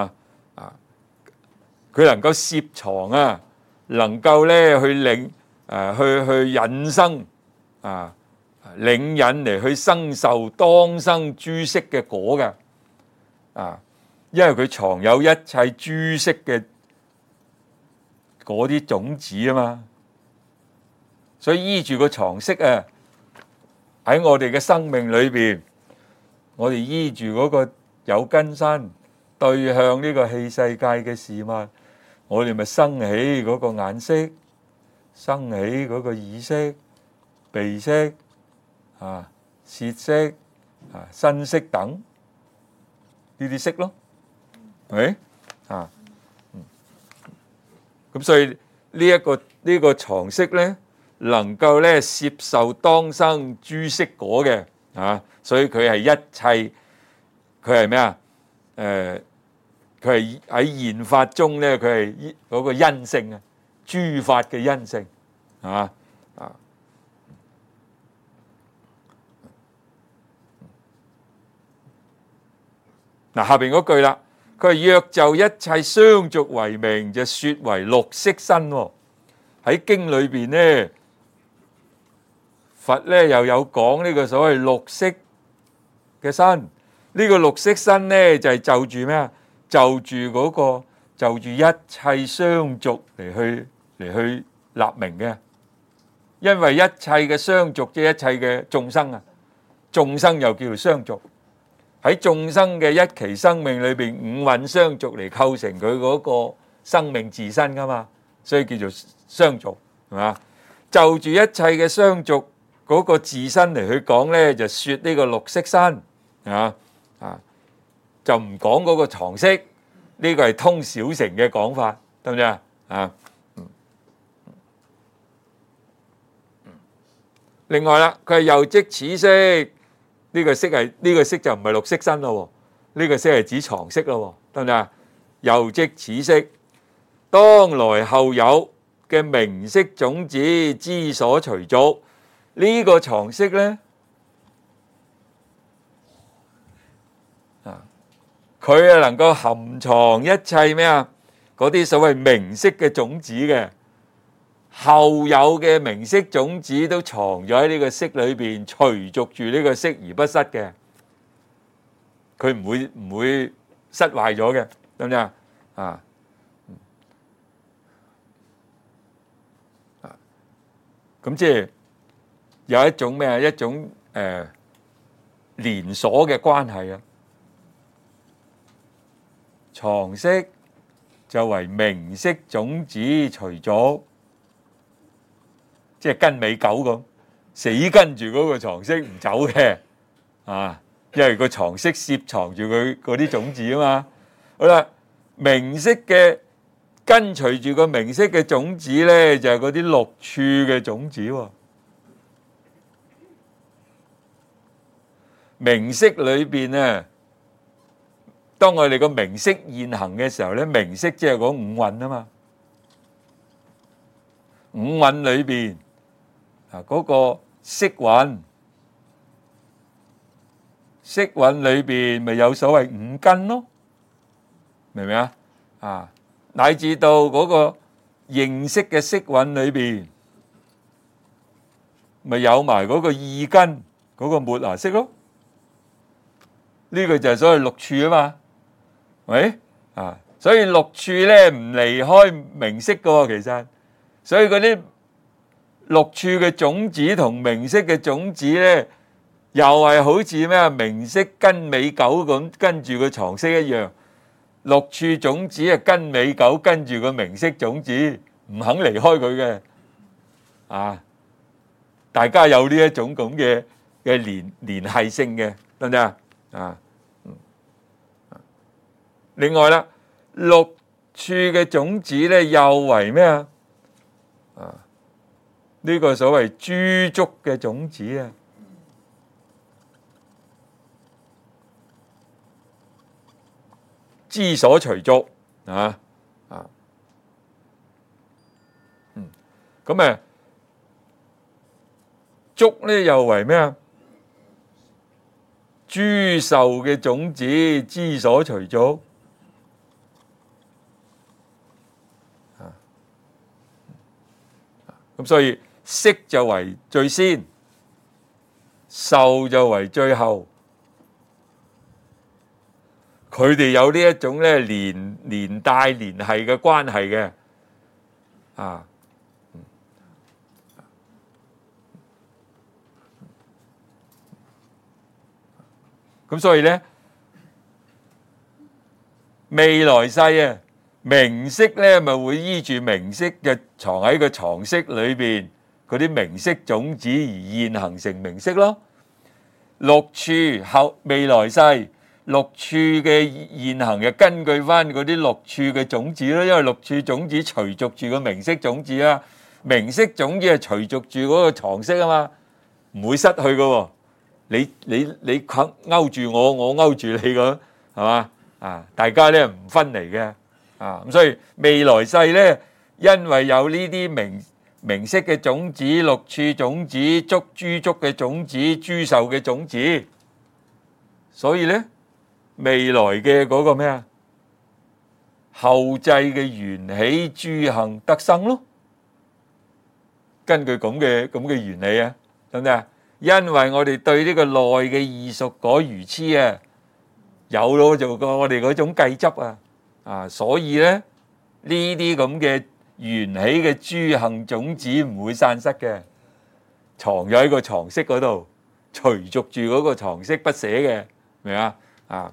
佢能夠攝藏能夠咧去去引生領引嚟去生受當生諸識嘅果嘅因為佢藏有一切諸識嘅嗰啲種子啊嘛，所以依住個常識喺我哋嘅生命裏邊，我哋依住嗰個有根身對向呢個器世界嘅事物，我哋咪生起嗰個眼識，生起嗰個耳識、鼻識舌識身識等呢啲識咯，係咪咁所以呢個常識咧，能夠咧攝受當生諸識果嘅所以佢係一切，佢係咩啊？佢係喺現法中咧，佢係嗰個因性諸法嘅因性嗱，下邊嗰句啦。佢若就一切相續為名，就說為六識身。喺經裏邊咧，佛咧又有講呢個所謂六識嘅身。呢個六識身咧就係就住咩啊？就住嗰個就住一切相續嚟去立名嘅。因為一切嘅相續即係一切嘅眾生眾生又叫做相續。喺眾生嘅一期生命裏邊，五蘊相續嚟構成佢嗰個生命自身噶嘛，所以叫做相續，係嘛？就住一切嘅相續嗰個自身嚟去講咧，就說呢個六識身就唔講嗰個常識， 呢個係通小乘嘅講法，得唔得啊？啊，另外啦，佢係又即此色，呢個色就唔係綠色身咯，呢個色係指床色咯，得唔得啊？又即此色，當來後有嘅名色種子之所隨續，呢個床色咧，佢係能夠含藏一切咩啊？嗰啲所謂名色嘅種子嘅，後有嘅名色種子都藏咗喺呢個色裏邊，隨逐住呢個色而不失嘅，佢唔會失壞咗嘅，得唔得啊？咁即係有一種咩啊？一種連鎖嘅關係啊！床色就為名色種子隨逐，即係跟尾狗咁，死跟住嗰個床色唔走嘅啊！因為個床色攝藏住佢嗰啲種子啊嘛。好啦，名色嘅跟隨住個名色嘅種子咧，就係嗰啲六處嘅種子喎。名色裏邊咧，當我哋個名色現行嘅時候咧，名色即係講五蘊啊嘛。五蘊裏邊啊，嗰個色蘊，色蘊裏邊咪有所謂五根咯，明唔明啊？啊，乃至到嗰個認識嘅色蘊裏邊，咪有埋嗰個意根，嗰個末那識咯。呢個就係所謂六處啊嘛。喂啊，所以六處咧唔離開名色噶，其實，所以嗰啲六處嘅種子同名色嘅種子咧，又係好似咩啊名色跟尾狗咁跟住個床色一樣，六處種子係跟尾狗跟住個名色種子，唔肯離開佢嘅，啊，大家有呢一種咁嘅聯繫性嘅，得唔得啊？啊。另外啦，六處嘅種子咧，又為咩啊？啊，呢個所謂諸觸嘅種子啊，之所隨逐啊啊，咁啊，觸咧又為咩啊？諸受嘅種子之所隨逐。咁所以色就為最先，受就為最後。佢哋有呢一種咧連帶聯繫嘅關係嘅，啊，咁所以咧未來世啊。名色咧，咪會依住名色嘅藏喺個床色裏邊嗰啲名色種子而現行成名色咯。六處後未來世六處嘅現行，就根據翻嗰啲六處嘅種子咯，因為六處種子隨逐住個名色種子啊，名色種子係隨逐住嗰個床色啊嘛，唔會失去嘅喎。你勾住我，我勾住你咁，係嘛啊？大家咧唔分離嘅。啊，咁所以未來世咧，因為有呢啲名色嘅種子、六處種子、諸觸嘅種子、諸受嘅種子，所以咧未來嘅嗰個咩啊，後世嘅緣起諸行得生咯。根據咁嘅原理啊，得唔得啊？因為我哋對呢個內嘅異熟果愚癡啊，有咗做過我哋嗰種計執啊。啊，所以咧呢啲咁嘅緣起嘅諸行種子唔會散失嘅，藏咗喺個床色嗰度，隨逐住嗰個床色不捨嘅，明啊？啊，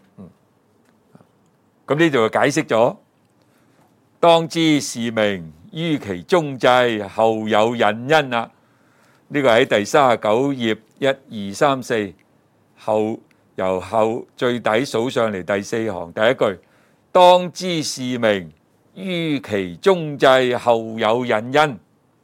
咁呢度就解釋咗，當知是名於其中際後有引因啦。呢個喺第39頁1、2、3、4後由後最底數上嚟第4行第一句。 當知是名，於其中際後有引因。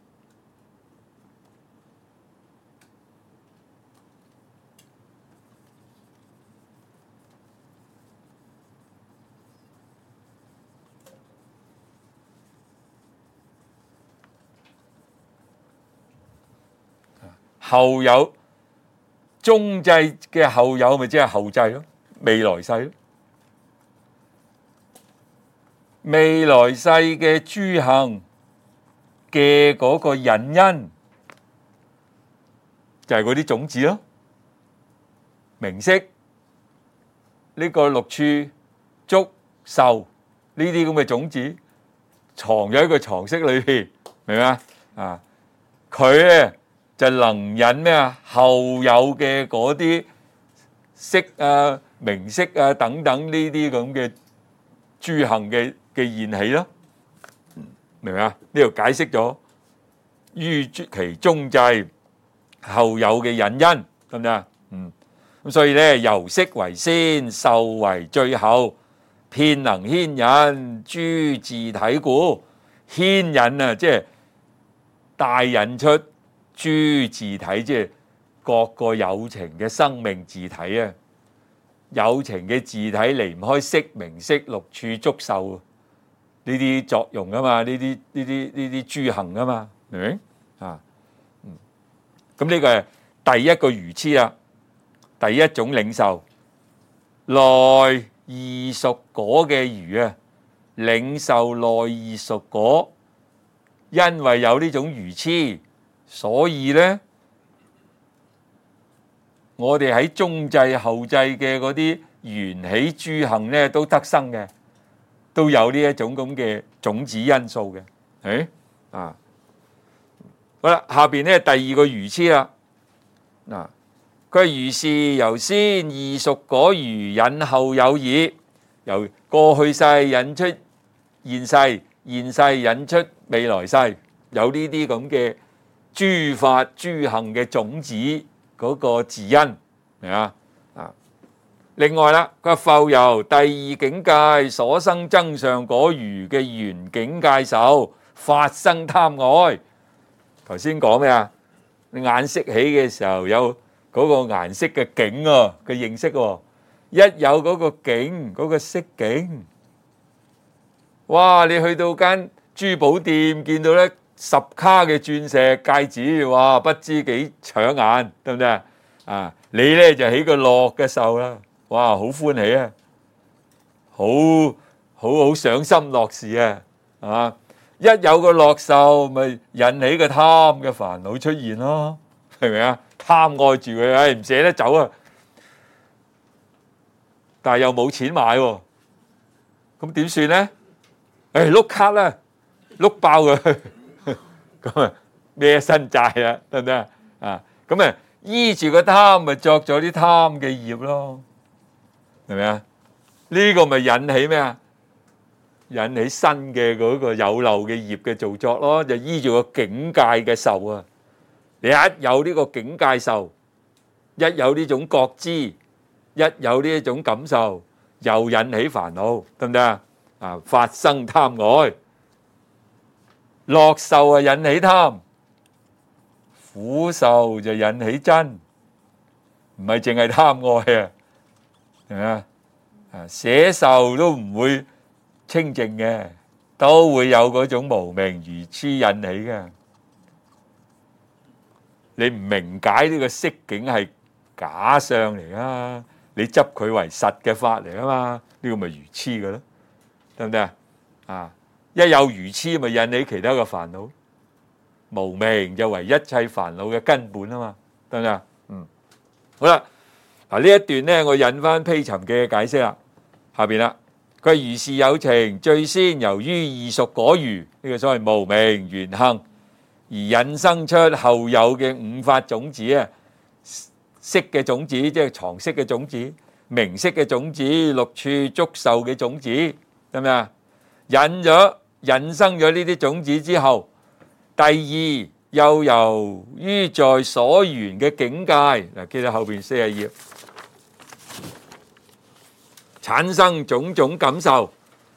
後有中際嘅後有，咪即係後際咯，未來世咯。未來世嘅諸行嘅嗰個引因，就係嗰啲種子咯，名色呢個六處觸受呢啲咁嘅種子，藏咗喺個藏識裏邊，明唔明啊？佢咧就能引咩啊？後有嘅嗰啲色啊、名色啊等等呢啲咁嘅諸行嘅現起咯，明唔明啊？呢度解釋咗於其中際後有嘅引因，得唔得啊？咁所以咧，由色為先，受為最後，遍能牽引諸自體故。牽引啊，即係帶引出諸自體，即係各個有情嘅生命自體啊。有情嘅自體離唔開色、名色、六處、觸受呢啲作用啊嘛，呢啲諸行啊嘛，明唔明啊？咁呢個係第一個愚痴啦，第一種領受內異熟果嘅愚啊，領受內異熟果，因為有呢種愚痴，所以咧，我哋喺中際後際嘅嗰啲緣起諸行咧都得生嘅，都有呢一種咁嘅種子因素嘅，好啦，下邊咧第二個愚痴啦，嗱，佢係如是由先異熟果愚引後有矣，由過去世引出現世，現世引出未來世，有呢啲咁嘅諸法諸行嘅種子嗰個自因，明啊？另外啦，佢復由第二境界所生增上果愚嘅緣境界受，發生貪愛。頭先講咩啊？你眼識起嘅時候有嗰個顏色嘅境嘅認識喎，一有嗰個境嗰個色境，哇！你去到間珠寶店見到咧10卡嘅鑽石戒指，哇！不知幾搶眼，得唔得啊？你咧就起個樂嘅受啦，哇！好歡喜啊，好賞心樂事啊，係嘛？一有個樂受，咪引起個貪嘅煩惱出現咯，係咪啊？貪愛住佢，唔捨得走啊！但係又冇錢買喎，咁點算咧？碌卡啦，碌爆佢，咁啊孭身債啦，得唔得啊？咁啊依住個貪，咪作咗啲貪嘅業咯，係咪啊？呢個咪引起咩啊？引起新嘅嗰個有漏嘅業嘅造作咯，就依住個境界嘅受啊！你一有呢個境界受，一有呢種覺知，一有呢一種感受，又引起煩惱，得唔得啊？發生貪愛，樂受啊引起貪，苦受就引起瞋，唔係淨係貪愛啊，係咪啊？捨受都唔會清淨嘅，都會有嗰種無明愚痴引起嘅。你唔明解呢個色境係假相嚟啊，你執佢為實嘅法嚟啊嘛，呢個咪愚痴嘅咯，得唔得啊？一有愚痴咪引起其他嘅煩惱，無明就為一切煩惱嘅根本啊嘛，得唔得？好啦，嗱呢一段咧，我引翻披尋嘅解釋啦，下邊啦。佢如是有情，最先由於異熟果愚，呢個所謂無明緣行，而引生出後有嘅五法種子啊，色嘅種子即係藏識嘅種子，名色嘅種子，六處觸受嘅種子，得唔得啊？引生咗呢啲種子之後，第二又由於在所緣嘅境界，嗱記到後邊40頁。產生種種感受，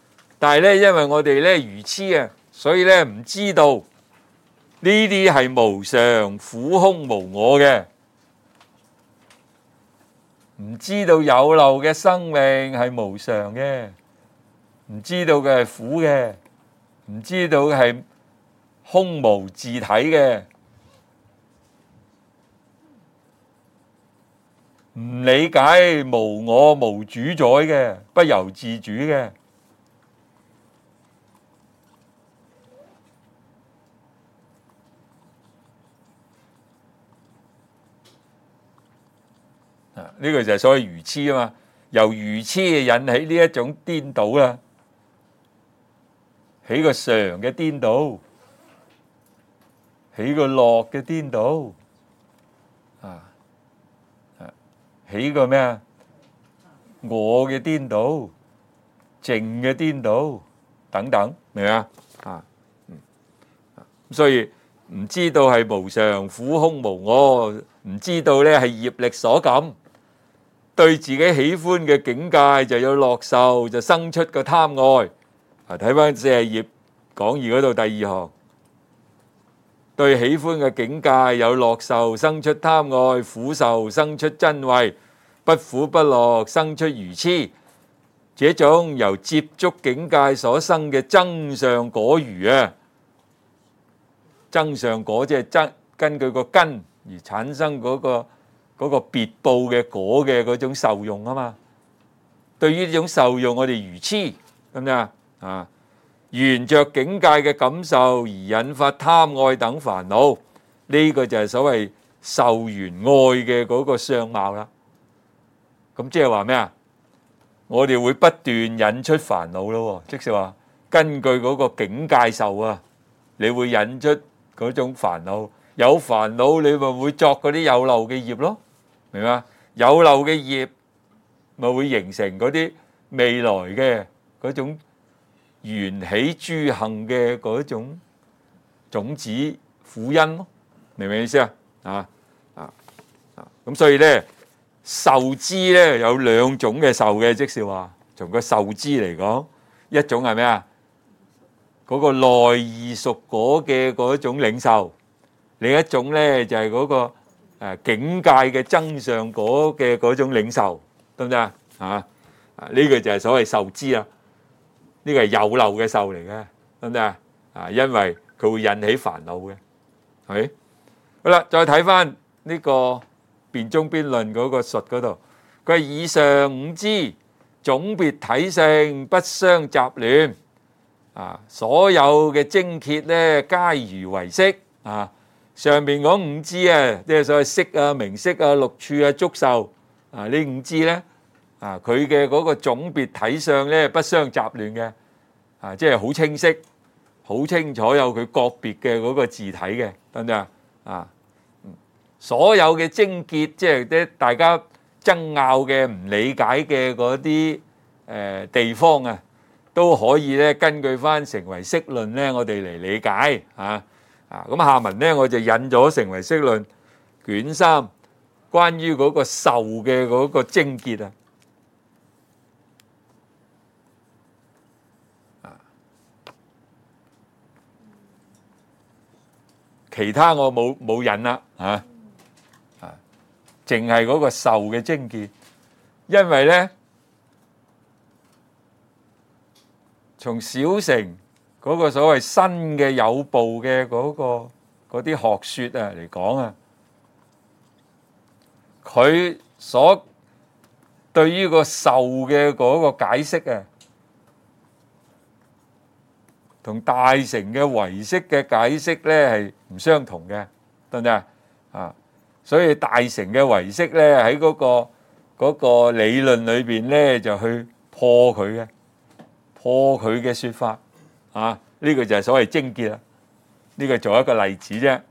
但係咧，因為我哋咧愚痴啊，所以咧唔知道呢啲係無常、苦空無我嘅，唔知道有漏嘅生命係無常嘅，唔知道嘅係苦嘅，唔知道嘅係空無自體嘅，唔理解無我無主宰嘅，不由自主嘅。呢個就係所謂愚痴啊嘛，由愚痴引起呢一種顛倒啦，起個常嘅顛倒，起個樂嘅顛倒，起個咩啊？我嘅顛倒，靜嘅顛倒等等，明唔明啊？所以唔知道係無常、苦空無我，唔知道咧係業力所感。對自己喜歡嘅境界就有樂受，就生出個貪愛。睇翻40頁講義嗰度第2行，對喜歡嘅境界有樂受，生出貪愛；苦受生出瞋恚，不苦不樂生出愚痴。這種由接觸境界所生嘅增上果餘啊，增上果即係根據個根而產生嗰個別報嘅果嘅嗰種受用啊嘛，對於呢種受用我哋愚痴，得唔得啊？緣着境界嘅感受而引發貪愛等煩惱，呢個就係所謂受緣愛嘅嗰個相貌啦。咁即係話咩啊？我哋會不斷引出煩惱咯，即係話根據嗰個境界受啊，你會引出嗰種煩惱，有煩惱你咪會作嗰啲有漏嘅業咯。明嘛？有漏嘅業咪會形成嗰啲未來嘅嗰種緣起諸行嘅嗰種種子苦因咯，明唔明意思啊？咁所以咧受支咧有2種嘅受嘅，即是話從個受支嚟講，一種係咩啊？嗰個內異熟果嘅嗰種領受，另一種咧就係嗰個境界嘅增上果嘅嗰種領受，得唔得啊？呢個就係所謂受支啦。呢個係有漏嘅受嚟嘅，得唔得啊？因為佢會引起煩惱嘅，係咪？好啦，再睇翻呢個辯中邊論嗰個述嗰度，佢係以上5支總別體性不相雜亂所有嘅精竭咧皆如唯識上面嗰5支啊，即係所謂色啊、名色啊、六處啊、觸受呢5支咧佢嘅嗰個總別體相咧不相雜亂嘅即係好清晰、好清楚有佢個別嘅嗰個自體嘅，得唔得啊？所有嘅精結，即係啲大家爭拗嘅、唔理解嘅嗰啲地方啊，都可以咧根據翻成唯識論咧，我哋嚟理解咁下文咧，我就引咗成唯識論卷3關於嗰個受嘅嗰個精結其他我冇引啦淨係嗰個受嘅精結，因為咧從小乘嗰個所謂新嘅有部嘅嗰啲學說嚟講佢所對於個受嘅嗰個解釋同大乘嘅唯識嘅解釋咧係唔相同嘅，得唔得所以大乘嘅唯識咧喺嗰個理論裏邊咧就去破佢嘅說法呢個就係所謂精結啦。呢個做一個例子啫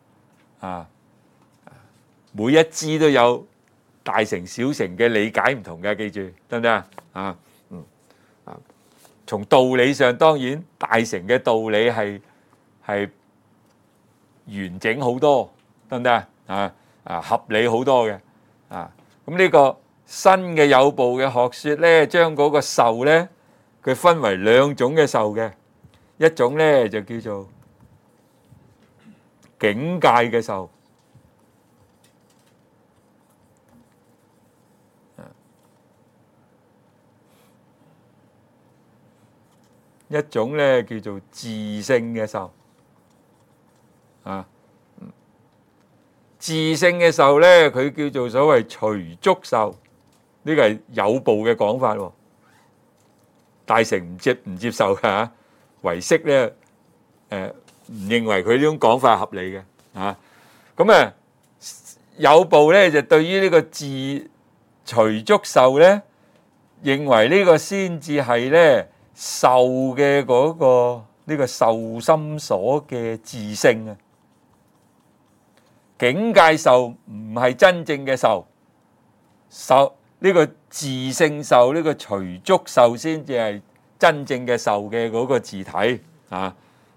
每一支都有大乘小乘嘅理解唔同嘅，記住得唔得從道理上，當然大乘嘅道理係完整好多，得唔得合理好多嘅咁呢個新嘅有部嘅學說咧，將嗰個受咧佢分為兩種嘅受嘅，一種咧就叫做境界嘅受，一種咧叫做自性嘅受。啊，自性嘅受咧，佢叫做所謂隨觸受，呢個係有部嘅講法喎。大乘唔接受嘅嚇，唯識咧唔認為佢呢種講法合理嘅嚇。咁有部咧就對於呢個自隨觸受咧，認為呢個先至係咧受嘅嗰個呢個受心所嘅自性啊。境界受唔係真正嘅受，受呢個自性受，呢個隨觸受先至係真正嘅受嘅嗰個自體啊。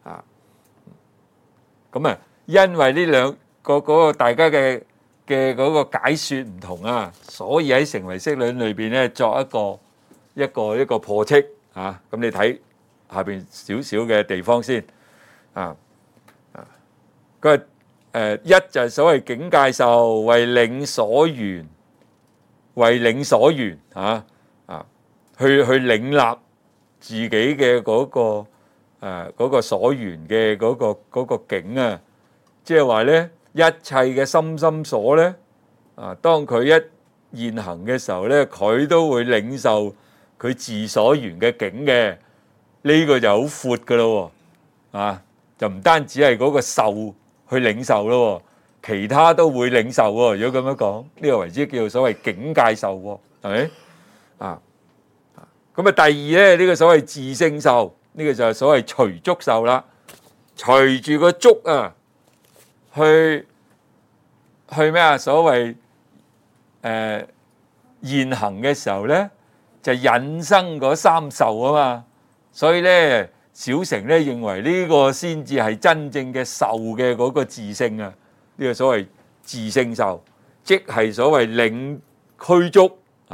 咁因為呢兩個嗰個大家嘅嗰個解說唔同啊，所以喺成唯識論裏邊咧作一個破斥啊。咁你睇下邊少少嘅地方先啊。佢一就係所謂境界受，為領所緣，為領所緣去領納自己嘅嗰個所緣嘅嗰個境啊，即係話咧一切嘅心所咧當佢一現行嘅時候咧，佢都會領受佢自所緣嘅境嘅，呢個就好闊噶咯喎，就唔單止係嗰個受去領受咯，其他都會領受喎。如果咁樣講，呢個為之叫做所謂境界受喎，係咪？咁第二咧，呢個所謂自性受，呢個就係所謂隨觸受啦。隨住個觸去咩啊？所謂現行嘅時候咧，就引生嗰三受啊嘛。所以咧，小乘咧認為呢個先至係真正嘅受嘅嗰個自性啊。呢個所謂自性受，即係所謂領驅觸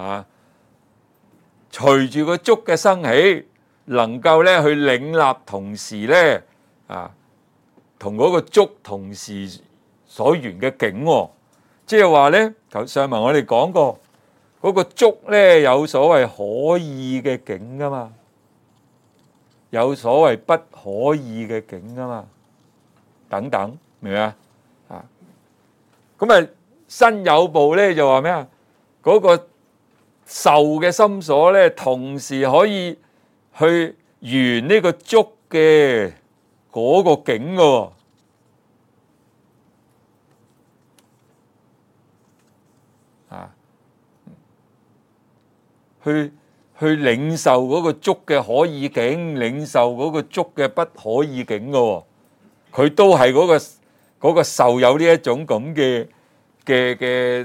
隨住個觸嘅生起，能夠咧去領納，同時咧同嗰個觸同時所緣嘅境，即係話咧，上文我哋講過嗰個觸咧有所謂可以嘅境噶嘛，有所謂不可以嘅境噶嘛，等等，明唔明啊？咁新有部咧就話咩啊？嗰個受嘅心所咧，同時可以去緣呢個觸嘅嗰個境嘅，去領受嗰個觸嘅可以境，領受嗰個觸嘅不可以境嘅，佢都係嗰個受有呢一種咁嘅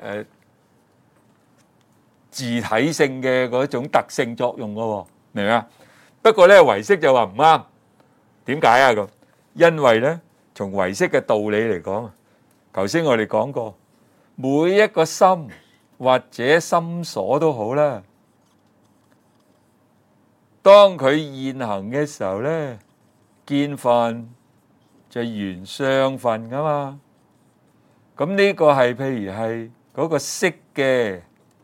自體性嘅嗰種特性作用嘅，明唔明啊？不過咧，唯識就話唔啱，點解啊？咁因為咧，從唯識嘅道理嚟講，頭先我哋講過，每一個心或者心所都好啦，當佢現行嘅時候咧，見分就緣相分噶嘛。咁呢個係譬如係嗰個色嘅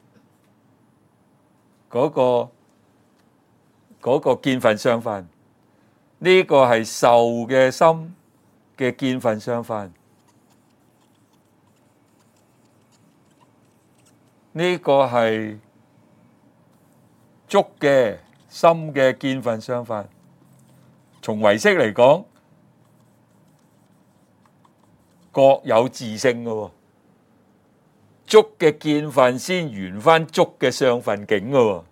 嗰個見分相分，呢個係受嘅心嘅見分相分，呢個係觸嘅心嘅見分相分。從唯識嚟講，各有自性嘅喎，觸嘅見分先緣翻觸嘅相分境嘅喎，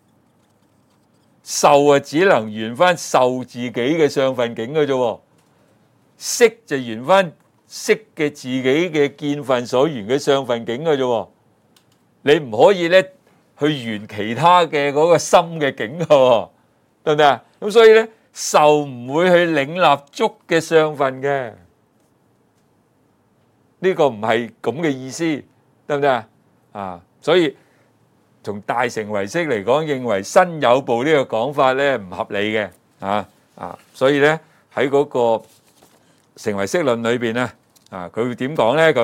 受只能緣翻受自己嘅相分境嘅啫，識就緣翻識嘅自己嘅見分所緣嘅相分境嘅啫，你唔可以咧去緣其他嘅嗰個心嘅境嘅，對唔對啊？咁所以咧，受唔會去領納觸嘅相分嘅。呢個唔係咁嘅意思，得唔得啊？所以從大乘唯識嚟講，認為身有部呢個講法咧唔合理嘅所以咧喺嗰個成唯識論裏邊咧佢會點講咧？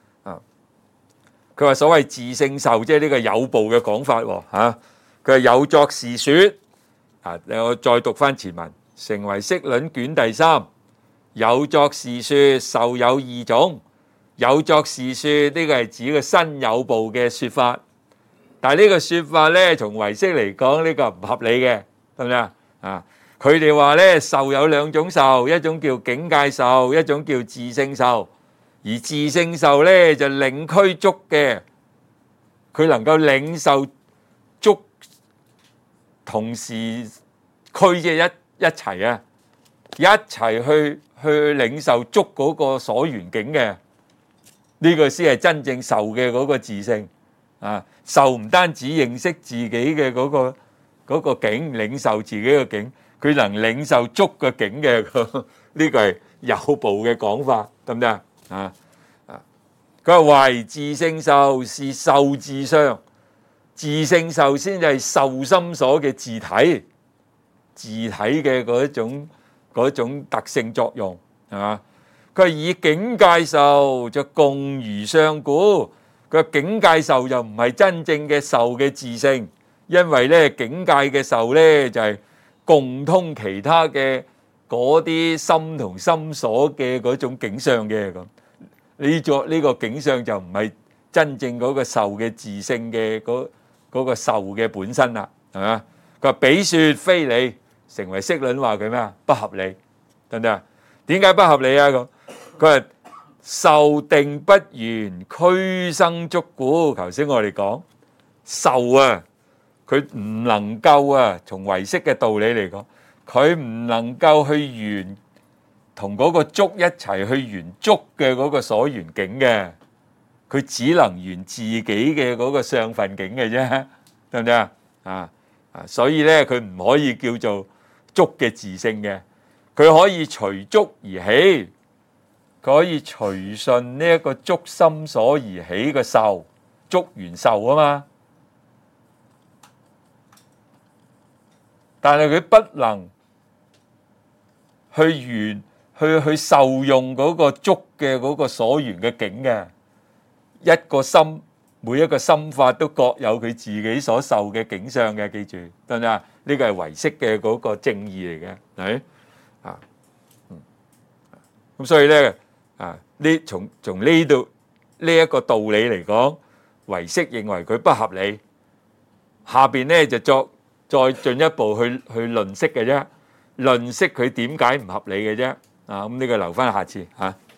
佢話所謂自性受，即係呢個有部嘅講法喎。佢話有作是說我再讀翻前文，成唯識論卷第3，有作是說受有二種。有作是說呢個係指個身有部嘅說法，但係呢個說法咧，從唯識嚟講呢個唔合理嘅，得唔得啊？佢哋話咧，受有兩種受，一種叫境界受，一種叫自性受。而自性受咧就領區觸嘅，佢能夠領受觸，同時區即係一齊一齊去領受觸嗰個所緣境嘅。呢個先係真正受嘅嗰個自性受唔單止認識自己嘅嗰個境，領受自己嘅境，佢能領受觸嘅境嘅，呢個係有部嘅講法，得唔得佢話唯自性受是受自相，自性受先係受心所嘅自體，自體嘅嗰種特性作用係嘛？佢係以境界受就共如相故，佢境界受就唔係真正嘅受嘅自性，因為咧境界嘅受咧就係共通其他嘅嗰啲心同心所嘅嗰種境相嘅咁。呢個境相就唔係真正嗰個受嘅自性嘅嗰個受嘅本身啦，係嘛？佢話彼說非理，成唯識論話佢咩啊？不合理，得唔得啊？點解不合理啊？佢話受定不緣俱生觸故。頭先我哋講受佢唔能夠從唯識嘅道理嚟講，佢唔能夠去緣同嗰個觸一齊去緣觸嘅嗰個所緣境嘅，佢只能緣自己嘅嗰個相分境嘅啫，得唔得所以咧，佢唔可以叫做觸嘅自性嘅，佢可以隨觸而起，佢可以隨順呢一個觸心所而起嘅受，觸緣受啊嘛。但係佢不能去緣去受用嗰個觸嘅嗰個所緣嘅境嘅。一個心，每一個心法都各有佢自己所受嘅境相嘅，記住得唔得啊？呢個係唯識嘅嗰個正義嚟嘅，係咁所以咧從呢度呢一個道理嚟講，唯識認為佢不合理。下邊咧就再進一步去論釋嘅啫，論釋佢點解唔合理嘅啫。咁呢個留翻下次嚇。